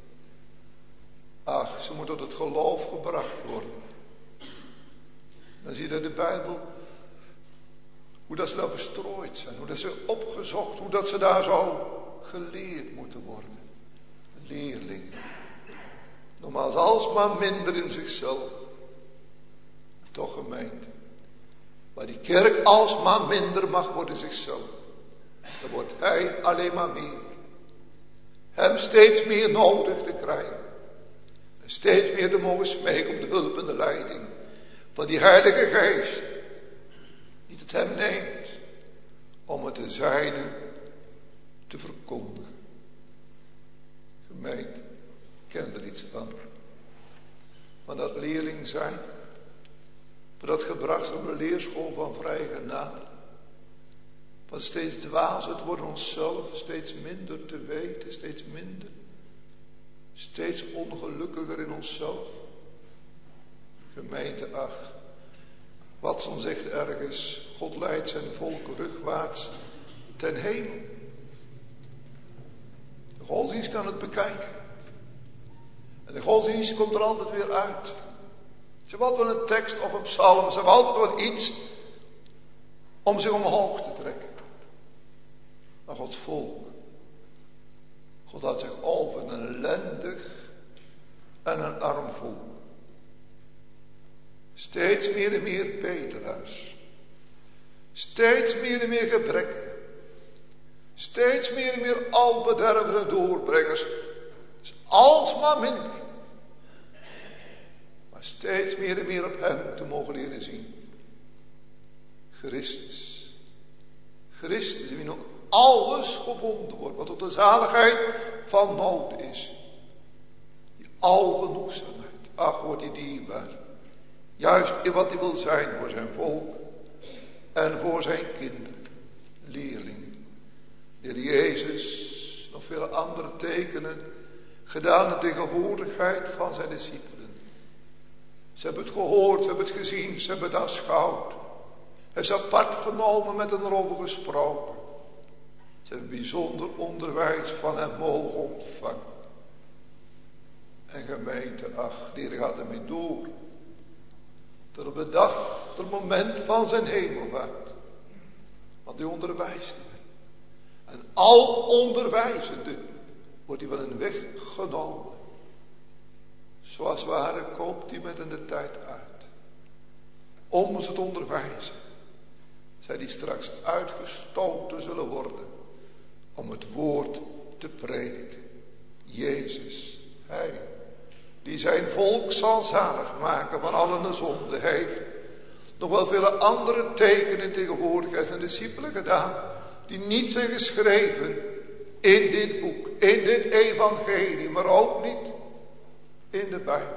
Ach, ze moeten tot het geloof gebracht worden. Dan zie je in de Bijbel hoe dat ze daar bestrooid zijn, hoe dat ze opgezocht, hoe dat ze daar zo geleerd moeten worden. Leerling. Nogmaals, alsmaar minder in zichzelf. Toch gemeente. Maar die kerk alsmaar minder mag worden zichzelf. Dan wordt hij alleen maar meer. Hem steeds meer nodig te krijgen. En steeds meer te mogen smeken om de hulp en de leiding van die Heilige Geest. Die het hem neemt om het de zijne te verkondigen. Gemeente, ik ken er iets van. Van dat leerling zijn. Van dat gebracht op de leerschool van vrije genade. Van steeds dwazer te worden onszelf. Steeds minder te weten. Steeds minder. Steeds ongelukkiger in onszelf. Gemeente, ach. Watson zegt ergens. God leidt zijn volk rugwaarts ten hemel. De godsdienst kan het bekijken. En de godsdienst komt er altijd weer uit. Ze hebben altijd wel een tekst of een psalm. Ze hebben altijd wel iets om zich omhoog te trekken. Maar Gods volk. God had zich over een ellendig en een arm volk. Steeds meer en meer bedelaars. Steeds meer en meer gebrekken. Steeds meer en meer albedervende doorbrengers. Dus alsmaar minder. Maar steeds meer en meer op hem te mogen leren zien. Christus. Christus in wie nog alles gevonden wordt. Wat tot de zaligheid van nood is. Die algenoegzaamheid. Ach, wordt die dierbaar. Juist in wat hij wil zijn voor zijn volk. En voor zijn kinderen. Leerlingen. De Heer Jezus, nog vele andere tekenen, gedaan in tegenwoordigheid van zijn discipelen. Ze hebben het gehoord, ze hebben het gezien, ze hebben het aanschouwd. Hij is apart genomen, met hen erover gesproken. Ze hebben bijzonder onderwijs van hem mogen ontvangen. En gemeente, ach, de Heer gaat ermee door. Tot op de dag, tot het moment van zijn hemelvaart. Want hij onderwijst hem. En al onderwijzende wordt hij van een weg genomen. Zoals ware koopt hij met in de tijd uit. Om ze te onderwijzen. Zij die straks uitgestoten zullen worden. Om het woord te prediken. Jezus, hij. Die zijn volk zal zalig maken van alle zonde heeft. Nog wel vele andere tekenen tegenwoordig zijn discipelen gedaan. Die niet zijn geschreven in dit boek, in dit evangelie, maar ook niet in de Bijbel.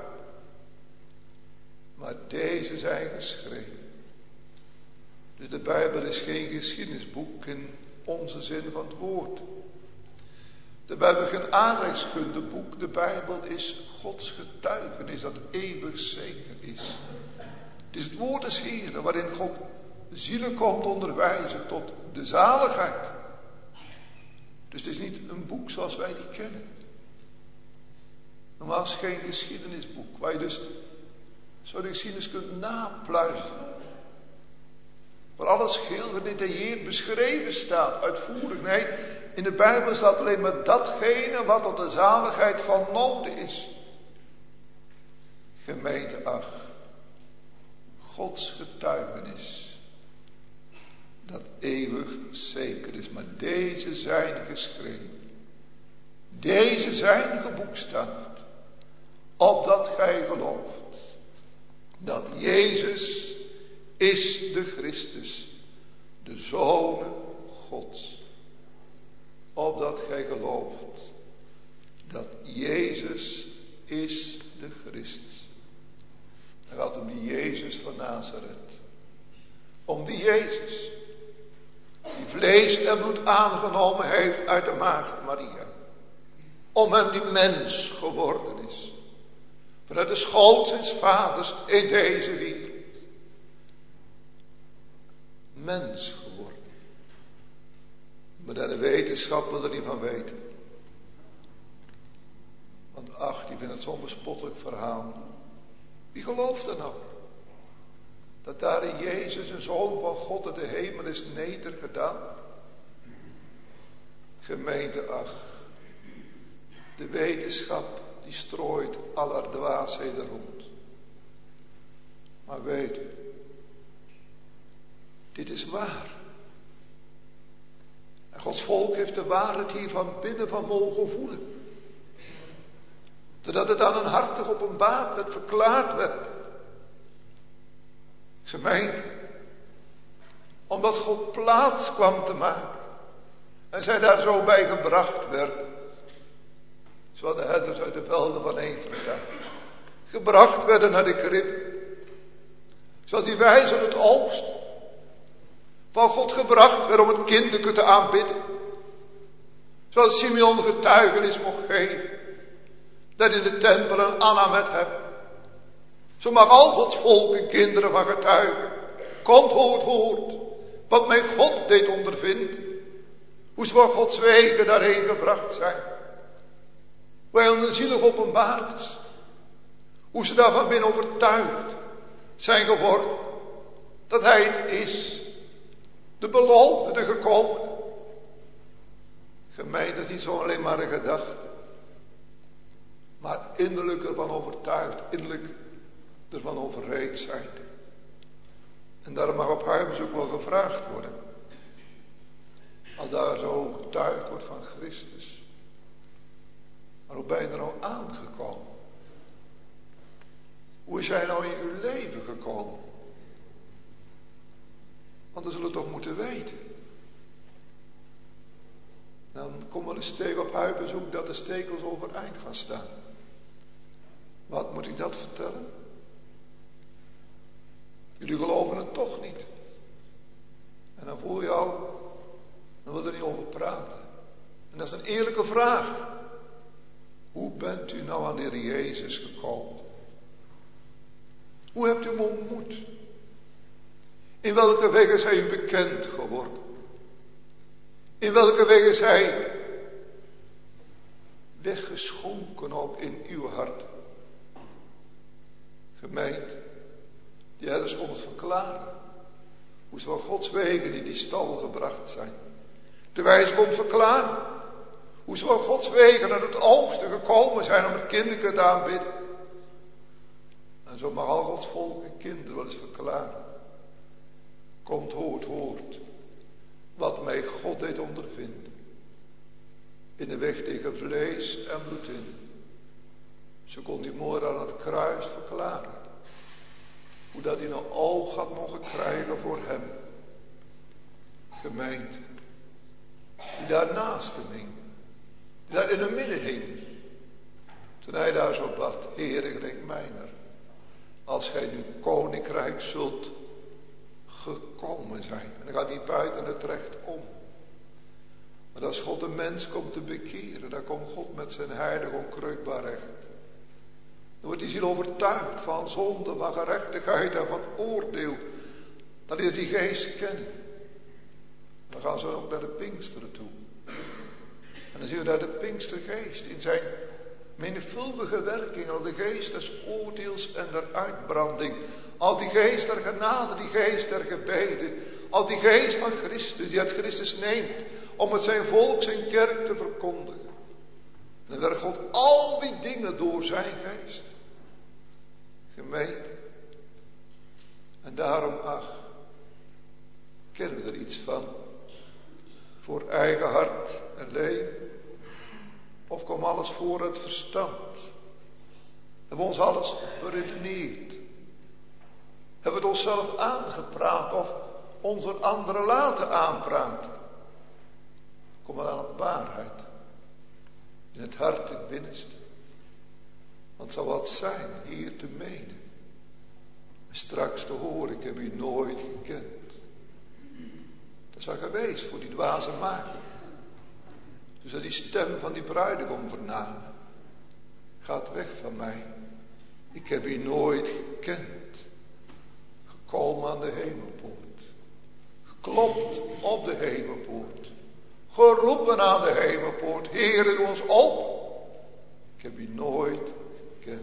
Maar deze zijn geschreven. Dus de Bijbel is geen geschiedenisboek in onze zin van het woord. De Bijbel is geen aardrijkskundeboek. De Bijbel is Gods getuigenis dat eeuwig zeker is. Het is het woord des Heeren waarin God zielen komt onderwijzen tot de zaligheid. Dus het is niet een boek zoals wij die kennen. Normaal is het geen geschiedenisboek waar je dus zo de geschiedenis kunt napluizen. Waar alles heel gedetailleerd beschreven staat, uitvoerig. Nee, in de Bijbel staat alleen maar datgene wat tot de zaligheid van nood is. Gemeente, ach, Gods getuigenis, dat eeuwig zeker is. Maar deze zijn geschreven. Deze zijn geboekstaafd. Opdat gij gelooft dat Jezus is de Christus, de Zoon Gods. Opdat gij gelooft dat Jezus is de Christus. Het gaat om die Jezus van Nazareth. Om die Jezus die vlees en bloed aangenomen heeft uit de maagd Maria. Om hem die mens geworden is. Vanuit de schoot zijns vaders in deze wereld. Mens geworden. Maar dat de wetenschap wil er niet van weten. Want ach, die vindt het zo'n bespottelijk verhaal. Wie gelooft er nou? Dat daar in Jezus een zoon van God in de hemel is nedergedaan. Gemeente, ach. De wetenschap die strooit aller dwaasheden rond. Maar weet u, dit is waar. En Gods volk heeft de waarheid hier van binnen van mogen voelen. Zodat het aan een hartig openbaard werd, verklaard werd. Gemeente, omdat God plaats kwam te maken. En zij daar zo bij gebracht werden. Zoals de herders uit de velden van Ephraim gebracht werden naar de krib. Zoals die wijzen uit het oosten van God gebracht werden om het kinderke te aanbidden. Zoals Simeon getuigenis mocht geven. Dat in de tempel en Anna met hem. Zo mag al Gods volk en kinderen van getuigen. Komt, hoort, hoort. Wat mij God deed ondervinden. Hoe ze van Gods wegen daarheen gebracht zijn. Hoe hij hun zielig openbaard is. Hoe ze daar van binnen overtuigd zijn geworden. Dat hij het is. De beloofde, de gekomen. Gemeente, dat is niet zo alleen maar een gedachte. Maar innerlijk ervan overtuigd. Innerlijk ervan overreed zijn. En daarom mag op huisbezoek wel gevraagd worden. Als daar zo getuigd wordt van Christus. Maar hoe ben je er nou aangekomen? Hoe is hij nou in uw leven gekomen? Want we zullen toch moeten weten. Dan komt er een steek op huisbezoek dat de stekels overeind gaan staan. Wat moet ik dat vertellen? Jullie geloven het toch niet. En dan voel je al, dan wil je er niet over praten. En dat is een eerlijke vraag. Hoe bent u nou aan de Heer Jezus gekomen? Hoe hebt u hem ontmoet? In welke weg is hij u bekend geworden? In welke weg is hij weggeschonken ook in uw hart? Gemeente, die herders kon het verklaren. Hoe ze van Gods wegen in die stal gebracht zijn. De wijze kon verklaren. Hoe ze van Gods wegen naar het oosten gekomen zijn om het kinderke te aanbidden. En zo mag al Gods volk en kinderen wel eens verklaren. Komt, hoort, hoort. Wat mij God deed ondervinden. In de weg tegen vlees en bloed in. Ze kon die mooi aan het kruis verklaren. Hoe dat hij een oog had mogen krijgen voor hem. Gemeente. Die daar naast hem hing. Die daar in het midden hing. Toen hij daar zo bad. Heere, gedenk mijner. Als gij nu koninkrijk zult gekomen zijn. En dan gaat hij buiten het recht om. Maar als God een mens komt te bekeren, dan komt God met zijn heilig onkreukbaar recht. Dan wordt die ziel overtuigd van zonde, van gerechtigheid en van oordeel. Dan leert die geest kennen. Dan gaan ze ook naar de Pinksteren toe. En dan zien we daar de Pinkstergeest in zijn menigvuldige werking, al de geest des oordeels en der uitbranding, al die geest der genade, die geest der gebeden, al die geest van Christus, die uit Christus neemt, om het zijn volk, zijn kerk te verkondigen. En dan werkt God al die dingen door zijn geest. Gemeente. En daarom, ach, kennen we er iets van? Voor eigen hart en leven? Of komt alles voor het verstand? Hebben we ons alles beredeneerd? Hebben we het onszelf aangepraat of ons door anderen laten aanpraten? Kom maar aan op waarheid. In het hart, het binnenste. Want zou wat zijn hier te menen. En straks te horen, ik heb u nooit gekend. Dat is wel geweest voor die dwaze maagd. Dus dat die stem van die bruidegom vernamen. Gaat weg van mij. Ik heb u nooit gekend. Gekomen aan de hemelpoort. Geklopt op de hemelpoort. Geroepen aan de hemelpoort. Heere, doe ons op. Ik heb u nooit gekend.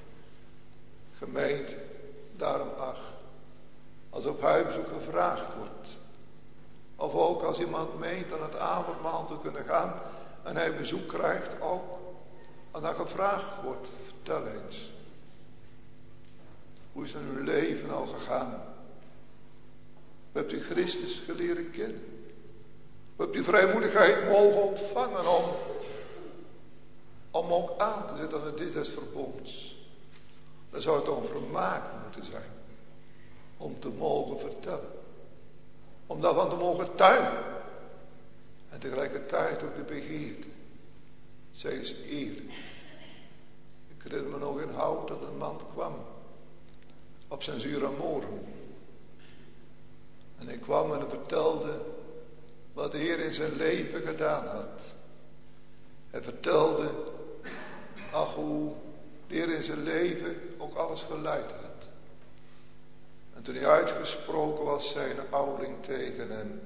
Gemeente, daarom ach. Als op huisbezoek gevraagd wordt. Of ook als iemand meent aan het avondmaal te kunnen gaan. En hij bezoek krijgt ook. En dan gevraagd wordt. Vertel eens. Hoe is het in uw leven al gegaan? Hoe hebt u Christus geleren kennen? Hoe hebt u vrijmoedigheid mogen ontvangen om. Om ook aan te zetten aan het dit des verbonds. Dan zou het een vermaak moeten zijn. Om te mogen vertellen. Om daarvan te mogen tuinen. En tegelijkertijd ook de begeerte. Zij is eerlijk. Ik herinner me nog in Hout dat een man kwam. Op zijn Zuramoren. En hij kwam en vertelde. Wat de Heer in zijn leven gedaan had. Hij vertelde. Ach, hoe de Heer in zijn leven ook alles geleid had. En toen hij uitgesproken was, zei een ouderling tegen hem.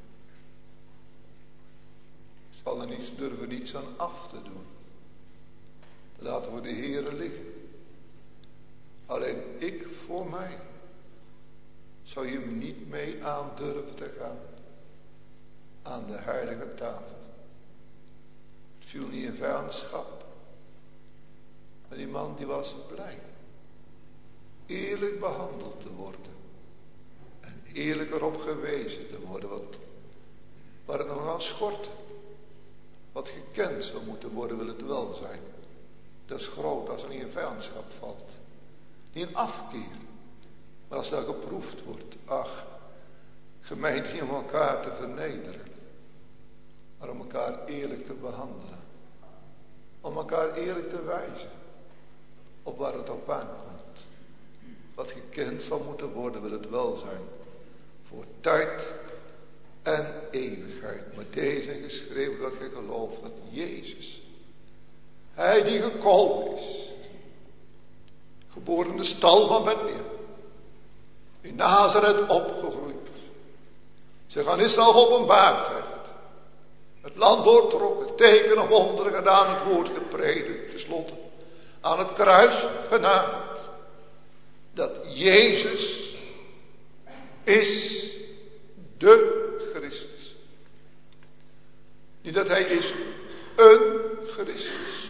Ik zal er niets durven niets aan af te doen. Laten we de Heere liggen. Alleen ik voor mij. Zou je hem niet mee aan durven te gaan. Aan de heilige tafel. Het viel niet in vijandschap. Maar die man die was blij. Eerlijk behandeld te worden. En eerlijk erop gewezen te worden. Wat, waar het nog aan schort. Wat gekend zou moeten worden, wil het wel zijn. Dat is groot als er niet in vijandschap valt. Niet in afkeer. Maar als dat geproefd wordt. Ach, gemeente niet om elkaar te vernederen. Maar om elkaar eerlijk te behandelen. Om elkaar eerlijk te wijzen. Op waar het op aankomt. Wat gekend zal moeten worden, wil het wel zijn. Voor tijd en eeuwigheid. Maar deze geschreven dat je gelooft dat Jezus. Hij die gekomen is. Geboren in de stal van Bethlehem. In Nazareth opgegroeid. Zich aan Israël geopenbaard heeft. Het land doortrokken. Tekenen, wonderen gedaan. Het woord gepredikt. Ten slotte aan het kruis genageld. Dat Jezus is de Christus. Niet dat hij is een Christus.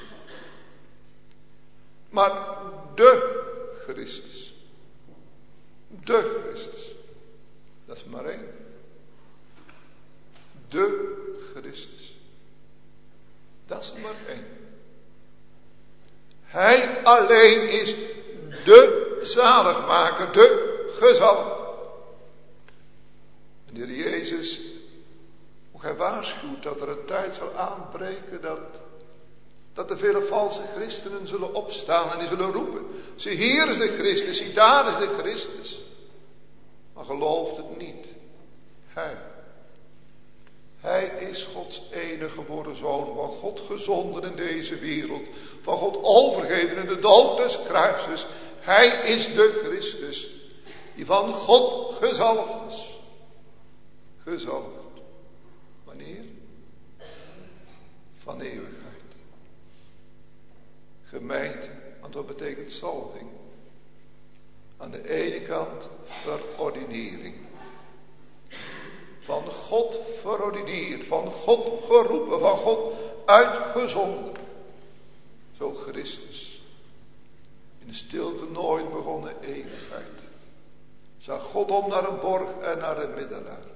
Maar de Christus. De Christus. Dat is maar één. De Christus. Dat is maar één. Hij alleen is de zaligmaker, de gezalfde. En de Heer Jezus, ook hij waarschuwt dat er een tijd zal aanbreken dat, dat er vele valse christenen zullen opstaan en die zullen roepen. Zie, hier is de Christus, zie, daar is de Christus. Maar gelooft het niet. Hij. Hij is Gods enige geboren zoon, van God gezonden in deze wereld, van God overgegeven in de dood des kruises. Hij is de Christus, die van God gezalfd is. Gezalfd. Wanneer? Van eeuwigheid. Gemeente, want wat betekent zalving? Aan de ene kant verordinering. Van God verordineerd, van God geroepen, van God uitgezonden. Zo Christus. In de stilte nooit begonnen eeuwigheid. Zag God om naar een borg en naar een middelaar.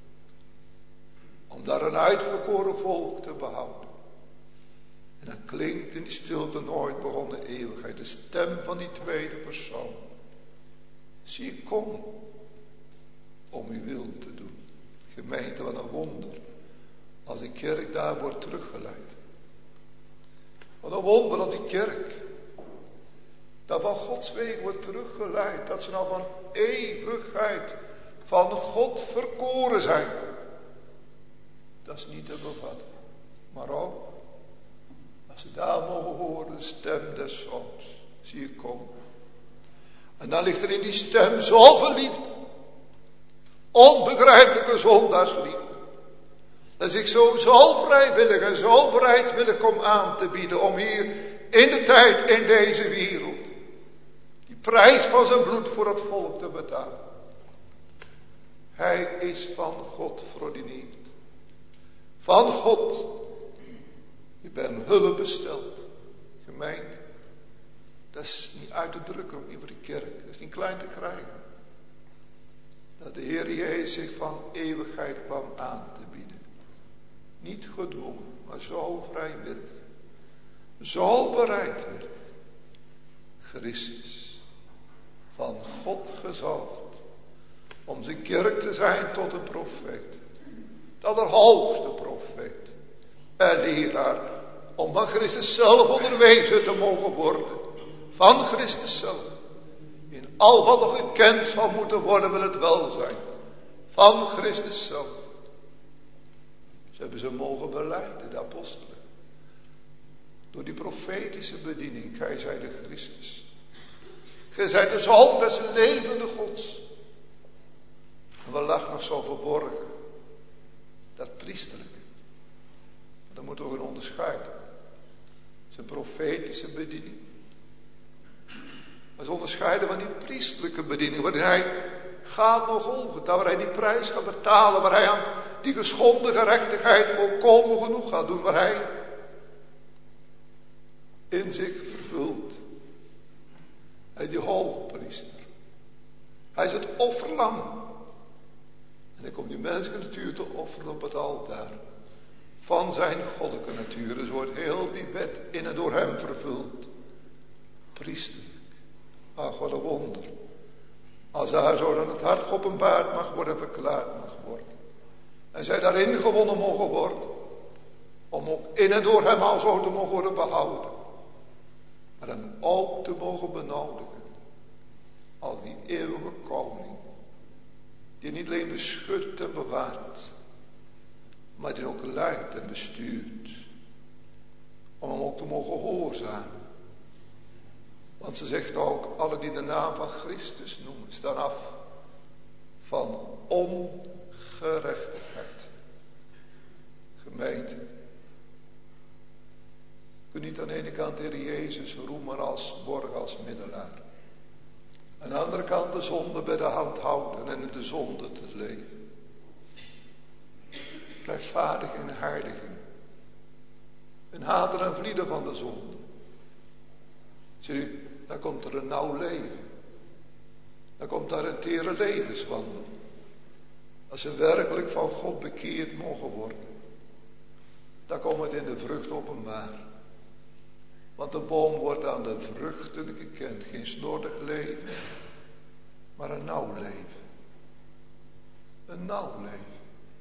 Om daar een uitverkoren volk te behouden. En dan klinkt in die stilte nooit begonnen eeuwigheid de stem van die tweede persoon. Zie, ik kom om uw wil te doen. Gemeente, wat een wonder. Als die kerk daar wordt teruggeleid. Wat een wonder dat die kerk daar van Gods weg wordt teruggeleid. Dat ze nou van eeuwigheid van God verkoren zijn. Dat is niet te bevatten. Maar ook als ze daar mogen horen de stem des zoons. Zie je komen. En dan ligt er in die stem zoveel liefde. Onbegrijpelijke zondaarsliefde. Dat ik zo, zo vrijwillig en zo bereidwillig kom aan te bieden. Om hier in de tijd in deze wereld. Die prijs van zijn bloed voor het volk te betalen. Hij is van God verordineerd. Van God. Je bent hem hulp besteld. Gemeente. Dat is niet uit te drukken, ook niet voor de kerk. Dat is niet klein te krijgen. Dat de Heer Jezus zich van eeuwigheid kwam aan te bieden. Niet gedwongen, maar zo vrijwillig. Zo bereidwillig. Christus. Van God gezalfd. Om zijn kerk te zijn tot een profeet. De allerhoogste profeet. En leraar. Om van Christus zelf onderwezen te mogen worden. Van Christus zelf. In al wat er gekend zal moeten worden wil het welzijn. Van Christus zelf. Ze hebben ze mogen belijden, de apostelen. Door die profetische bediening. Gij zijt de Christus. Gij zijt de zoon des levende Gods. En wat lag nog zo verborgen? Dat priesterlijke. Dat moeten we gaan onderscheiden. Zijn profetische bediening. Maar ze onderscheiden van die priesterlijke bediening. Waarin hij gaat nog Golgotha. Waar hij die prijs gaat betalen. Waar hij aan die geschonden gerechtigheid volkomen genoeg gaat doen. Waar hij in zich vervult. Hij is die hoogpriester. Hij is het offerlam. En hij komt die menselijke natuur te offeren op het altaar. Van zijn goddelijke natuur. Dus wordt heel die wet in en door hem vervuld. Priesterlijk. Ach, wat een wonder. Als daar zo dan het hart geopenbaard mag worden en verklaard mag worden. En zij daarin gewonnen mogen worden. Om ook in en door hem al zo te mogen worden behouden. Maar hem ook te mogen benodigen. Als die eeuwige koning. Die niet alleen beschut en bewaart. Maar die ook leidt en bestuurt. Om hem ook te mogen gehoorzamen. Want ze zegt ook, alle die de naam van Christus noemen, staan af van ongerechtigheid. Gemeente. Je kunt niet aan de ene kant de Heer Jezus roemen als borg, als middelaar. Aan de andere kant de zonde bij de hand houden en in de zonde te leven. Rechtvaardig in heiliging. En haten en vlieden van de zonde. Zie u, dan komt er een nauw leven. Dan komt daar een tere levenswandel. Als ze werkelijk van God bekeerd mogen worden. Dan komt het in de vrucht openbaar. Want de boom wordt aan de vruchten gekend. Geen slordig leven. Maar een nauw leven. Een nauw leven.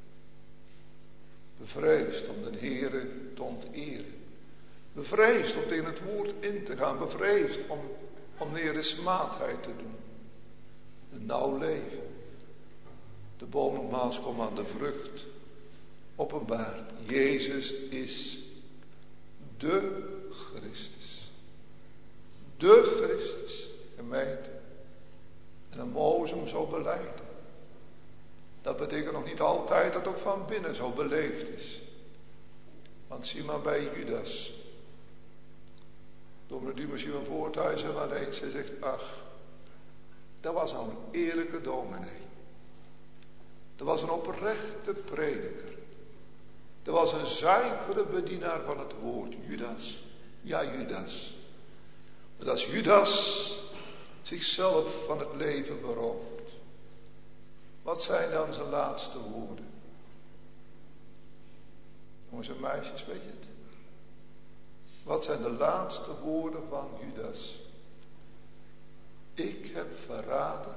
Bevreesd om de Heere te onteren. Bevreesd om tegen het woord in te gaan. Bevreesd om, om de Heere smaadheid te doen. Een nauw leven. De boom nogmaals komt aan de vrucht. openbaar. Jezus is de Christus. De Christus, gemeente. En dan mogen ze hem zo belijden. Dat betekent nog niet altijd dat het ook van binnen zo beleefd is. Want zie maar bij Judas. Dominee Dumas hier van Voorthuizen maar eens. Hij zegt, ach, dat was nou een eerlijke dominee. Dat was een oprechte prediker. Dat was een zuivere bedienaar van het woord. Judas, ja Judas. Maar als Judas zichzelf van het leven berooft, wat zijn dan zijn laatste woorden? Jongens en meisjes, weet je het? Wat zijn de laatste woorden van Judas? Ik heb verraden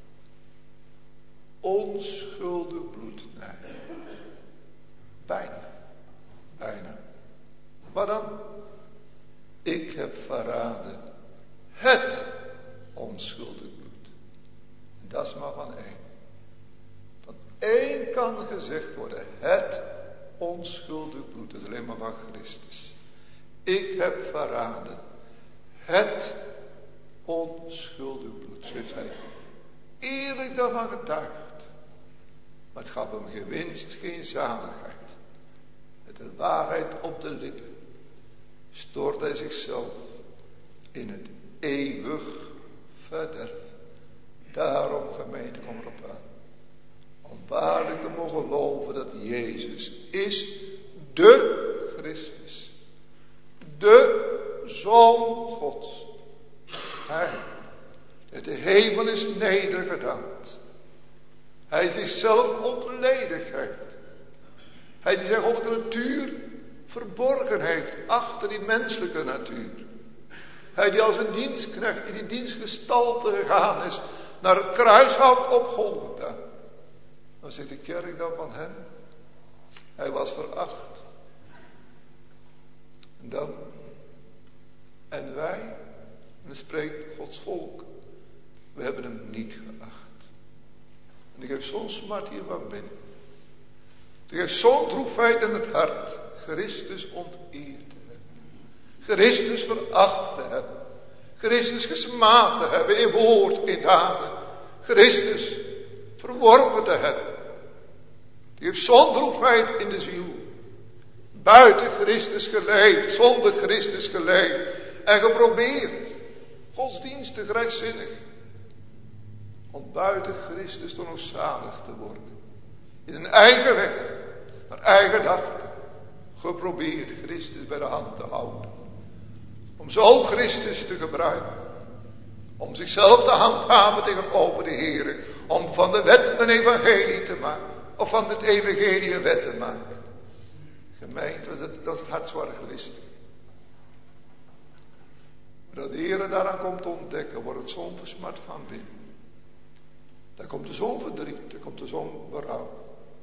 onschuldig bloed. Nee, bijna, bijna. Wat dan? Ik heb verraden het onschuldig bloed. En dat is maar van één. Van één kan gezegd worden, het onschuldig bloed. Dat is alleen maar van Christus. Ik heb verraden het onschuldig bloed. Zo heeft hij eerlijk daarvan getuigd. Maar het gaf hem geen winst, geen zaligheid. Met de waarheid op de lippen stort hij zichzelf in het eeuwig verderf. Daarom, gemeente, kom erop aan. Om waarlijk te mogen geloven dat Jezus is de Christus. De Zoon Gods. Hij, uit de hemel is nedergedaald. Hij zichzelf ontledigd heeft. Hij die zijn goddelijke natuur verborgen heeft achter die menselijke natuur. Hij die als een dienstknecht in die dienstgestalte gegaan is naar het kruishout op Golgotha. Dan zegt de kerk dan van hem. Hij was veracht. En dan. En wij. En dan spreekt Gods volk. We hebben hem niet geacht. En ik heb zo'n smart hier van binnen. Ik heb zo'n droefheid in het hart. Christus onteerd te hebben. Christus veracht te hebben. Christus gesmaad te hebben in woord, in daden. Christus verworpen te hebben. Ik heb zo'n droefheid in de ziel. Buiten Christus geleefd, zonder Christus geleefd. En geprobeerd. Godsdienstig, rechtzinnig. Om buiten Christus toch nog zalig te worden. In een eigen weg, naar eigen dachten. Geprobeerd Christus bij de hand te houden. Om zo Christus te gebruiken. Om zichzelf te handhaven tegenover de Heer. Om van de wet een evangelie te maken. Of van het evangelie een wet te maken. Gemeente, dat is het hartswargelistig. Maar dat de Heer daaraan komt te ontdekken, wordt het zo'n versmart van binnen. Daar komt er zo'n verdriet, daar komt er zo'n berouw.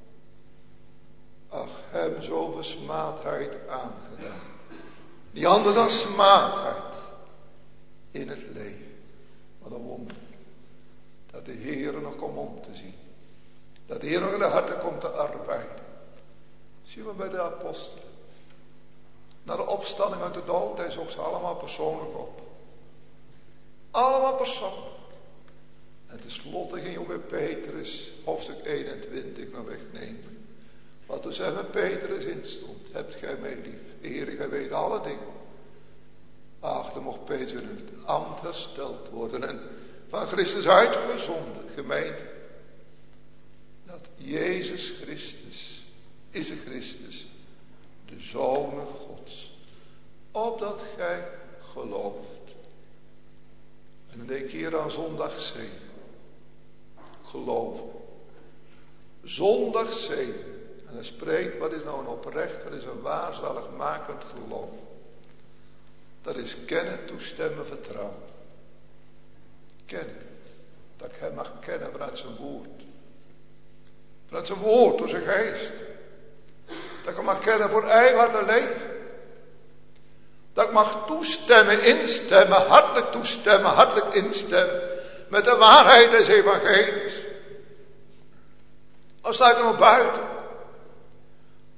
Ach, hem zoveel smaadheid aangedaan. Niet anders dan smaadheid in het leven. Wat een wonder. Dat de Heer nog komt om te zien. Dat de Heer nog in de harten komt te arbeiden. Zien we bij de apostelen. Na de opstanding uit de dood, hij zocht ze allemaal persoonlijk op. Allemaal persoonlijk. En tenslotte ging ook bij Petrus, hoofdstuk eenentwintig, naar wegnemen. Wat dus er met Petrus in stond. Hebt gij mij lief. Heer, gij weet alle dingen. Ach, dan mocht Petrus in het ambt hersteld worden. En van Christus uitgezonden, gemeente. Dat Jezus Christus is de Christus. De Zoon Gods. Opdat gij gelooft. En dan denk ik hier aan zondag zeven. Geloven. Zondag zeven. En dan spreekt, wat is nou een oprecht, wat is een waar zaligmakend geloof. Dat is kennen, toestemmen, vertrouwen. Kennen. Dat ik hem mag kennen vanuit zijn woord. Vanuit zijn woord, door zijn geest. Dat ik hem mag kennen voor eigen te leven. Dat ik mag toestemmen, instemmen, hartelijk toestemmen, hartelijk instemmen. Met de waarheid des evangelies. Dan sta ik er nog buiten.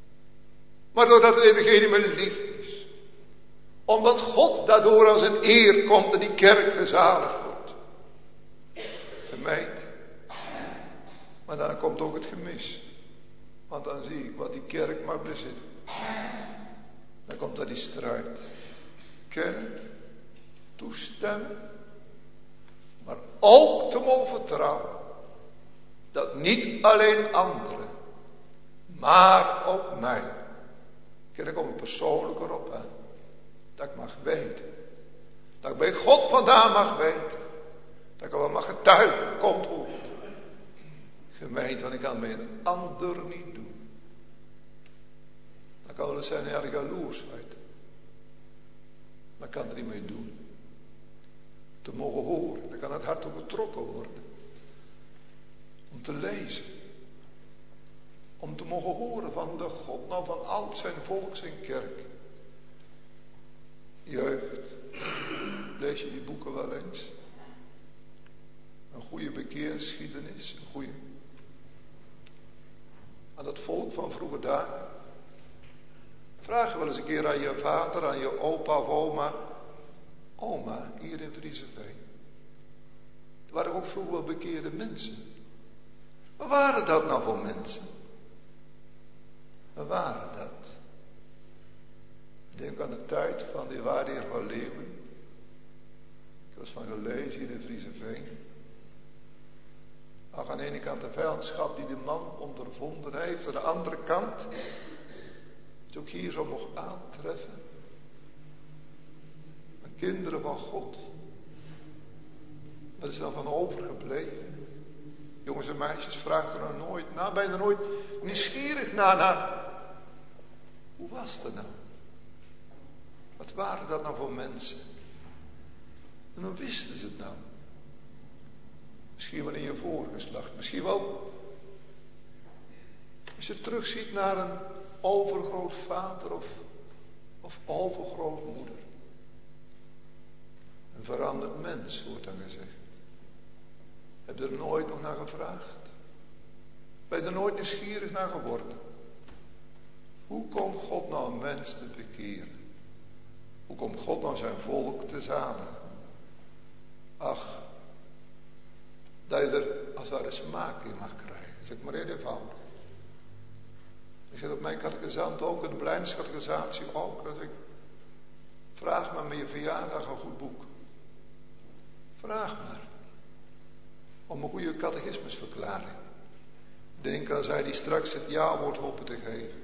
Maar doordat het evangelie me lief is. Omdat God daardoor aan zijn eer komt en die kerk gezaligd wordt. Gemeente. Maar dan komt ook het gemis. Want dan zie ik wat die kerk mag bezitten. Dan komt dat die strijd. Kennen. Toestemmen. Maar ook te mogen vertrouwen. Dat niet alleen anderen. Maar ook mij. Ken ik op een persoonlijker op aan. Dat ik mag weten. Dat ik bij God vandaan mag weten. Dat ik wel mag getuigen. Komt goed. Gemeente, want ik kan met een ander niet doen. Dan kan wel eens zijn hele jaloersheid. Maar ik kan er niet mee doen. Te mogen horen. Dan kan het hart ook getrokken worden. Om te lezen. Om te mogen horen van de God nou van oud zijn volk, zijn kerk. Jeugd. Lees je die boeken wel eens? Een goede bekeergeschiedenis. Een goede. Aan dat volk van vroeger dagen. Vraag je wel eens een keer aan je vader, aan je opa of oma. Oma, hier in Vriezeveen. Er waren ook vroeger wel bekeerde mensen. Wat waren dat nou voor mensen? Wat waren dat? Ik denk aan de tijd van die waardeer van Leeuwen. Ik was van gelezen hier in Vriezeveen. Ach, aan de ene kant de vijandschap die de man ondervonden heeft. Aan de andere kant, die ook hier zo mocht aantreffen. De kinderen van God. Wat is er dan van overgebleven? Jongens en meisjes, vraag er nou nooit naar. Ben je er nooit nieuwsgierig naar, naar? Hoe was dat nou? Wat waren dat nou voor mensen? En hoe wisten ze het nou? Misschien wel in je voorgeslacht. Misschien wel. Als je terugziet naar een overgrootvader of, of overgrootmoeder. Een veranderd mens, wordt dan gezegd. Heb je er nooit nog naar gevraagd? Ben je er nooit nieuwsgierig naar geworden? Hoe komt God nou een mens te bekeren? Hoe komt God nou zijn volk te zadigen? Ach, dat je er als het ware smaak in mag krijgen. Dat zeg ik maar heel eenvoudig. Ik zeg op mijn catechisant ook, en de blijdenschatechisatie ook. Dat ik vraag maar met je verjaardag een goed boek. Vraag maar. Om een goede catechismusverklaring. Denk aan zij die straks het ja-woord hopen te geven.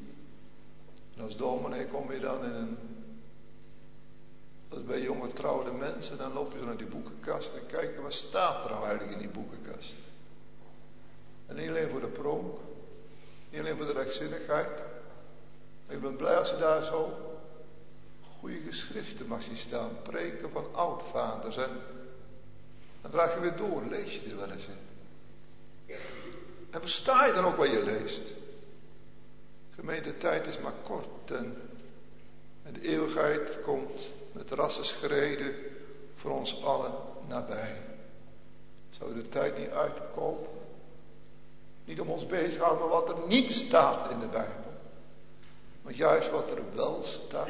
En als dominee kom je dan in een... Dat bij jonge trouwde mensen, dan loop je zo naar die boekenkast en kijken wat staat er nou eigenlijk in die boekenkast. En niet alleen voor de pronk, niet alleen voor de rechtzinnigheid, maar ik ben blij als je daar zo goede geschriften mag zien staan, preken van oudvaders. En dan vraag je weer door, lees je er wel eens in? En versta je dan ook wat je leest? Gemeente, tijd is maar kort en, en de eeuwigheid komt met rassenschreden voor ons allen nabij. Zou de tijd niet uitkomen? Niet om ons bezig te houden met wat er niet staat in de Bijbel. Maar juist wat er wel staat.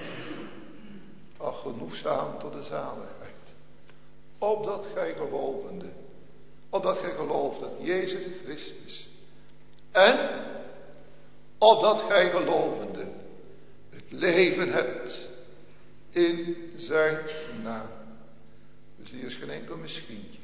Al genoegzaam tot de zaligheid. Opdat gij gelovende. Opdat gij gelooft dat Jezus Christus. En opdat gij gelovende het leven hebt in zijn naam. Dus hier is geen enkel misschientje.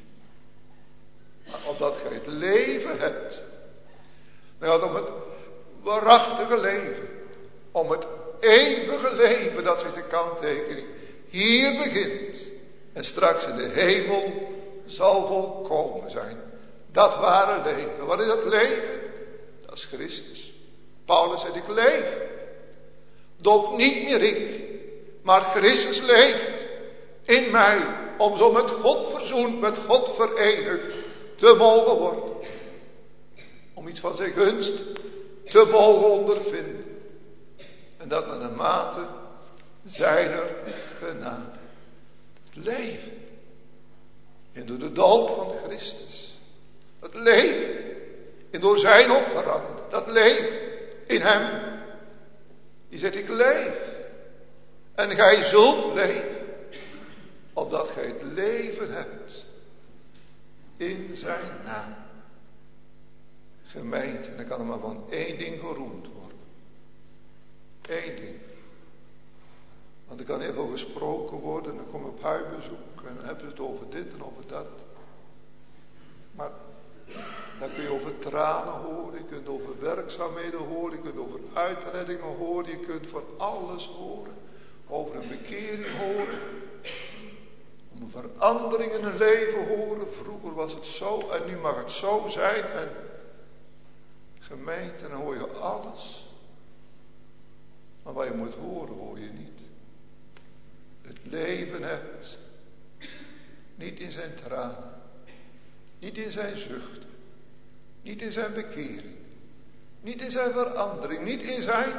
Maar opdat gij het leven hebt. Dan gaat het om het waarachtige leven. Om het eeuwige leven dat zich de kanttekening hier begint. En straks in de hemel zal volkomen zijn. Dat ware leven. Wat is dat leven? Dat is Christus. Paulus zegt, ik leef. Doch niet meer ik. Maar Christus leeft in mij. Om zo met God verzoend, met God verenigd te mogen worden. Om iets van zijn gunst te mogen ondervinden. En dat naar de mate zijner genade. Het leven. En door de dood van Christus. Het leven. En door zijn offerand. Dat leven in hem. Die zegt, ik leef. En gij zult leven. Opdat gij het leven hebt. In zijn naam. Gemeente, dan kan er maar van één ding geroemd worden. Eén ding. Want er kan heel veel gesproken worden. Dan kom je op huisbezoek. En dan hebben ze het over dit en over dat. Maar dan kun je over tranen horen. Je kunt over werkzaamheden horen. Je kunt over uitreddingen horen. Je kunt van alles horen. Over een bekering horen. Om een verandering in een leven horen. Vroeger was het zo en nu mag het zo zijn. En gemeente, dan hoor je alles. Maar wat je moet horen, hoor je niet. Het leven hebt. Niet in zijn tranen. Niet in zijn zuchten. Niet in zijn bekering. Niet in zijn verandering. Niet in zijn.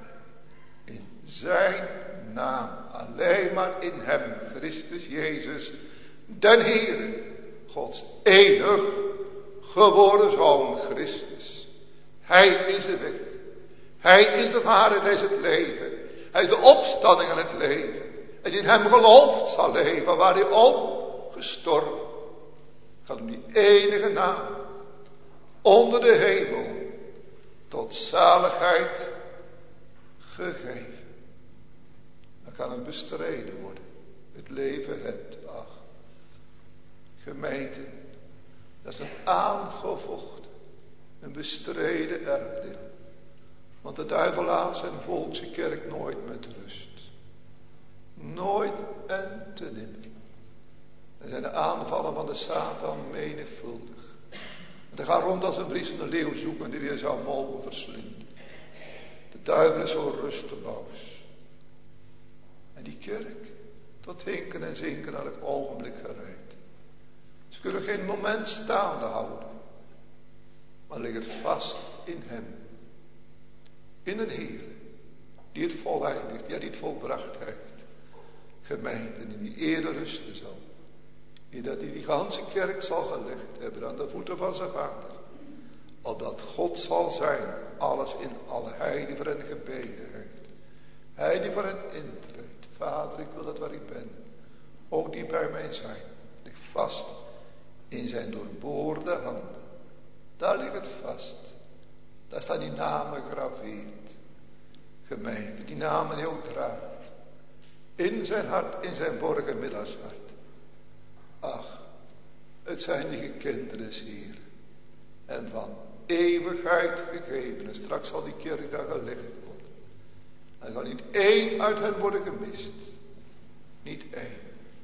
In zijn naam. Alleen maar in hem. Christus Jezus. Den Heere. Gods enig geboren Zoon Christus. Hij is de weg. Hij is de waarheid. Hij is het leven. Hij is de opstanding en het leven. En in hem geloofd zal leven. Waar hij om gestorven. Gaat om die enige naam. Onder de hemel. Tot zaligheid gegeven. Dan kan het bestreden worden. Het leven hebt. Ach. Gemeente. Dat is een aangevochten. Een bestreden erfdeel. Want de duivel laat zijn volkse kerk nooit met rust. Nooit en te nimmer. Er zijn de aanvallen van de Satan menigvuldig. En hij gaat rond als een vriesende leeuw zoeken die weer zou mogen verslinden. De duivel is zo rusteloos. En die kerk, tot hinken en zinken elk ogenblik gereed. Ze kunnen geen moment staande houden. Maar ligt het vast in hem. In een Heer. Die het voleindigt. Ja, die het volbracht heeft. Gemeente in die ere rusten zal. In dat hij die ganse kerk zal gelegd hebben aan de voeten van zijn vader. Opdat God zal zijn. Alles in alle. Hij die voor hen gebeden heeft. Hij die voor hen intreedt. Vader, ik wil dat waar ik ben. Ook die bij mij zijn. Ligt vast in zijn doorboorde handen. Daar ligt het vast. Daar staan die namen gegraveerd. Gemeente, die namen heel draagt. In zijn hart, in zijn borgen middagshart. Ach, het zijn die gekenden des Heer. En van eeuwigheid gegeven. En straks zal die kerk daar gelegd worden. Er zal niet één uit hen worden gemist. Niet één.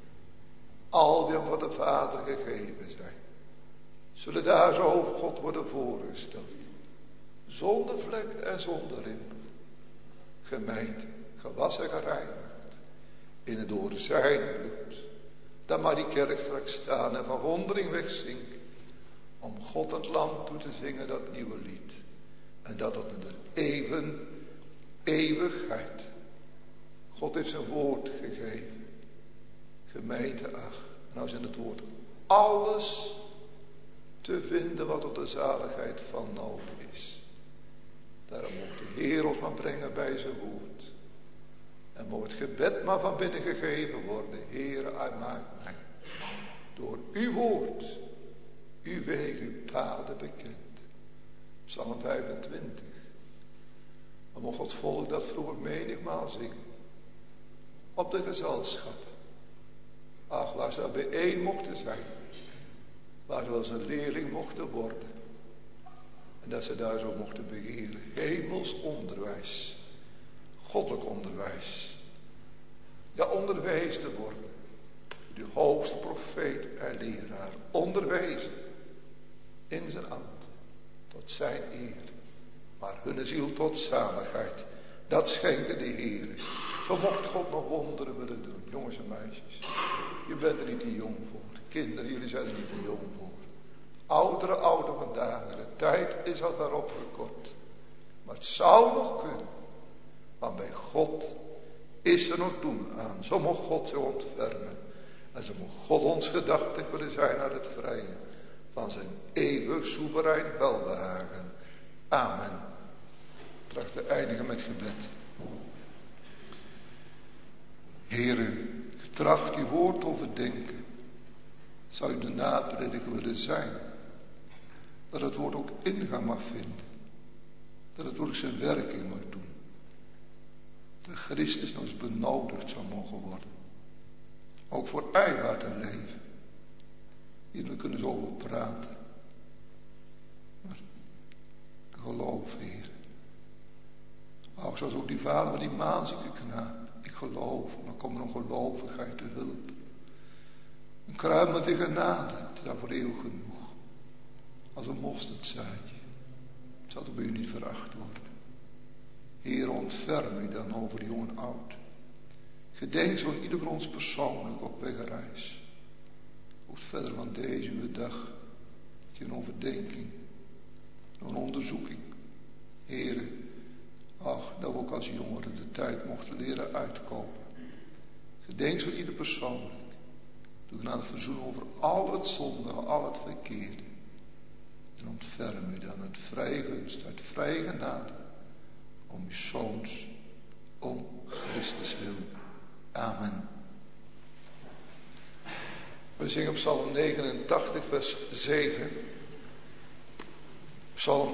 Al die hem van de Vader gegeven zijn. Zullen daar zo over God worden voorgesteld. Zonder vlek en zonder rimpel. Gemeente, gewassen gereinigd. In het door zijn bloed. Dan mag die kerk straks staan en van wondering wegzinken. Om God het lam toe te zingen dat nieuwe lied. En dat tot in de eeuwen, eeuwigheid. God heeft zijn woord gegeven. Gemeente, ach. En nou is in het woord alles te vinden wat tot de zaligheid van nodig is. Daarom mocht de Heer ons maar brengen bij zijn woord. En mocht het gebed maar van binnen gegeven worden. Heere, maak mij door uw woord, uw weg, uw paden bekend. Psalm vijfentwintig. Maar mocht Gods volk dat vroeger menigmaal zingen. Op de gezelschap. Ach, waar ze bijeen mochten zijn. Waar ze als een leerling mochten worden. En dat ze daar zo mochten begeren. Hemels onderwijs. Goddelijk onderwijs. Ja, onderwijs te worden. De hoogste profeet en leraar. Onderwijzen. In zijn ambt. Tot zijn eer. Maar hun ziel tot zaligheid. Dat schenken de Heer. Zo mocht God nog wonderen willen doen. Jongens en meisjes. Je bent er niet te jong voor. Kinderen, jullie zijn er niet te jong voor. Oudere, oude vandaag. De tijd is al daarop gekort. Maar het zou nog kunnen. Want bij God is er nog doen aan. Zo mocht God zich ontfermen. En zo mocht God ons gedachtig willen zijn naar het vrije. Van zijn eeuwig soeverein welbehagen. Amen. Tracht te eindigen met gebed. Heere, tracht uw woord overdenken. Zou u de naprediker willen zijn? Dat het woord ook ingang mag vinden. Dat het woord zijn werking mag doen. Dat Christus nog eens benodigd zou mogen worden. Ook voor eigen en leven. Hier we kunnen zo over praten. Maar geloof, Heer. Oh, zoals ook die vader met die maanzieke knaap. Ik geloof, maar kom nog gelovigheid te hulp. Een kruim met de genade, het is dan voor eeuwig genoeg. Als een mosterdzaadje. Het zal er bij u niet veracht worden. Heer, ontferm u dan over jong en oud. Gedenk zo ieder van ons persoonlijk op wegreis. Ook verder van deze uw dag. Geen overdenking. Een onderzoeking. Heere, ach, dat we ook als jongeren de tijd mochten leren uitkopen. Gedenk zo ieder persoonlijk. Doe genade verzoenen over al het zondige, al het verkeerde. En ontferm u dan uit vrije gunst, uit vrije genade. Om uw zoons, om Christus wil. Amen. We zingen Psalm negenentachtig, vers zeven. Psalm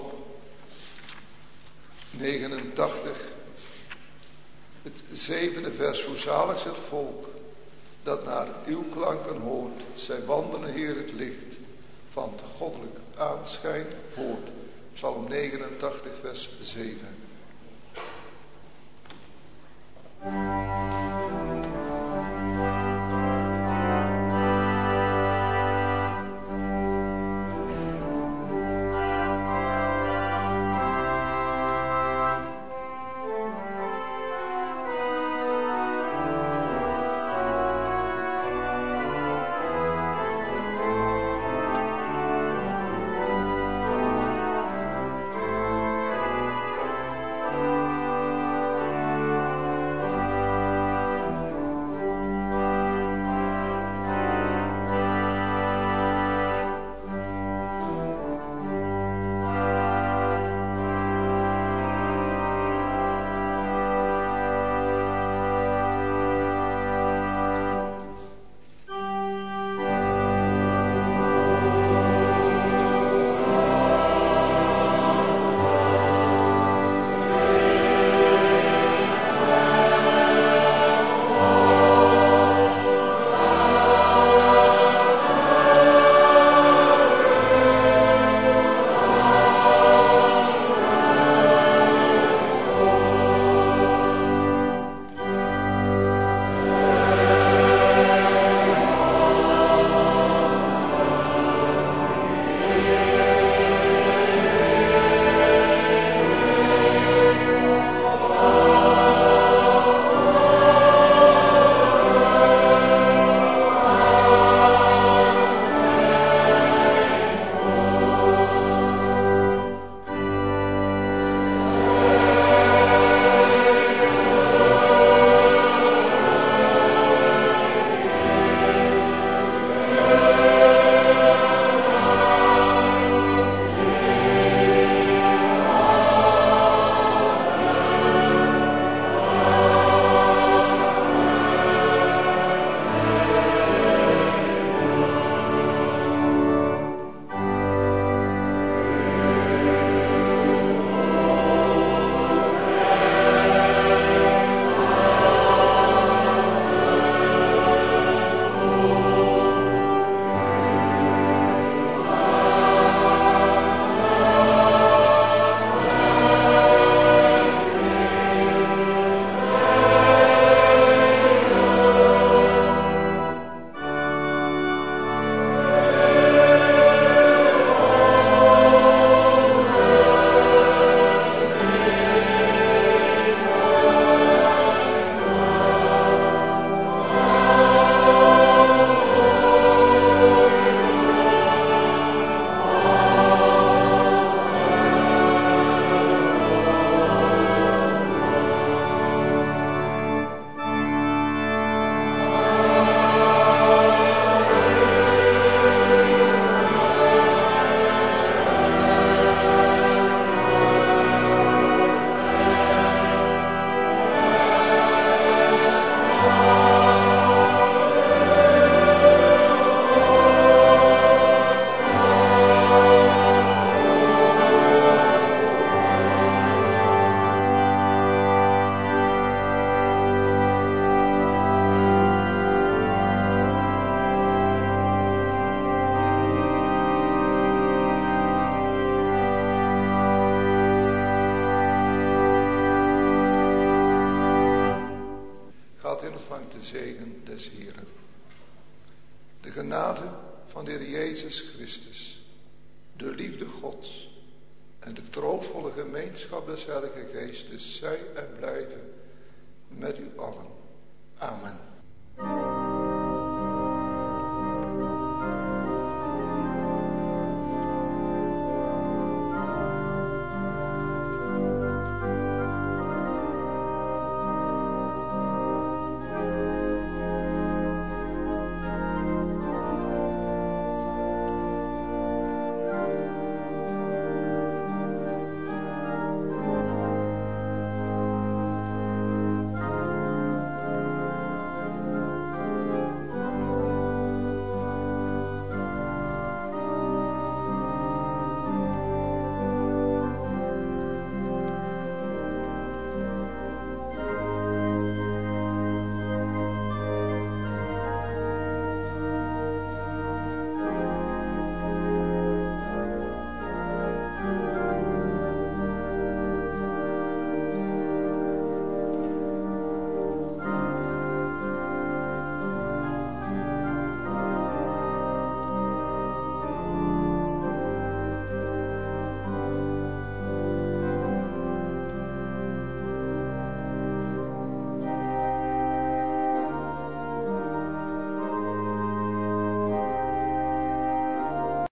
negenentachtig, het zevende vers. Hoe zalig is het volk dat naar uw klanken hoort. Zij wandelen, Heer, het licht van het goddelijk aanschijn voort. Psalm negenentachtig, vers zeven. ontvangt de zegen des Heeren. De genade van de Heer Jezus Christus, de liefde Gods en de troostvolle gemeenschap des Heilige Geestes zij en blijven met u allen. Amen.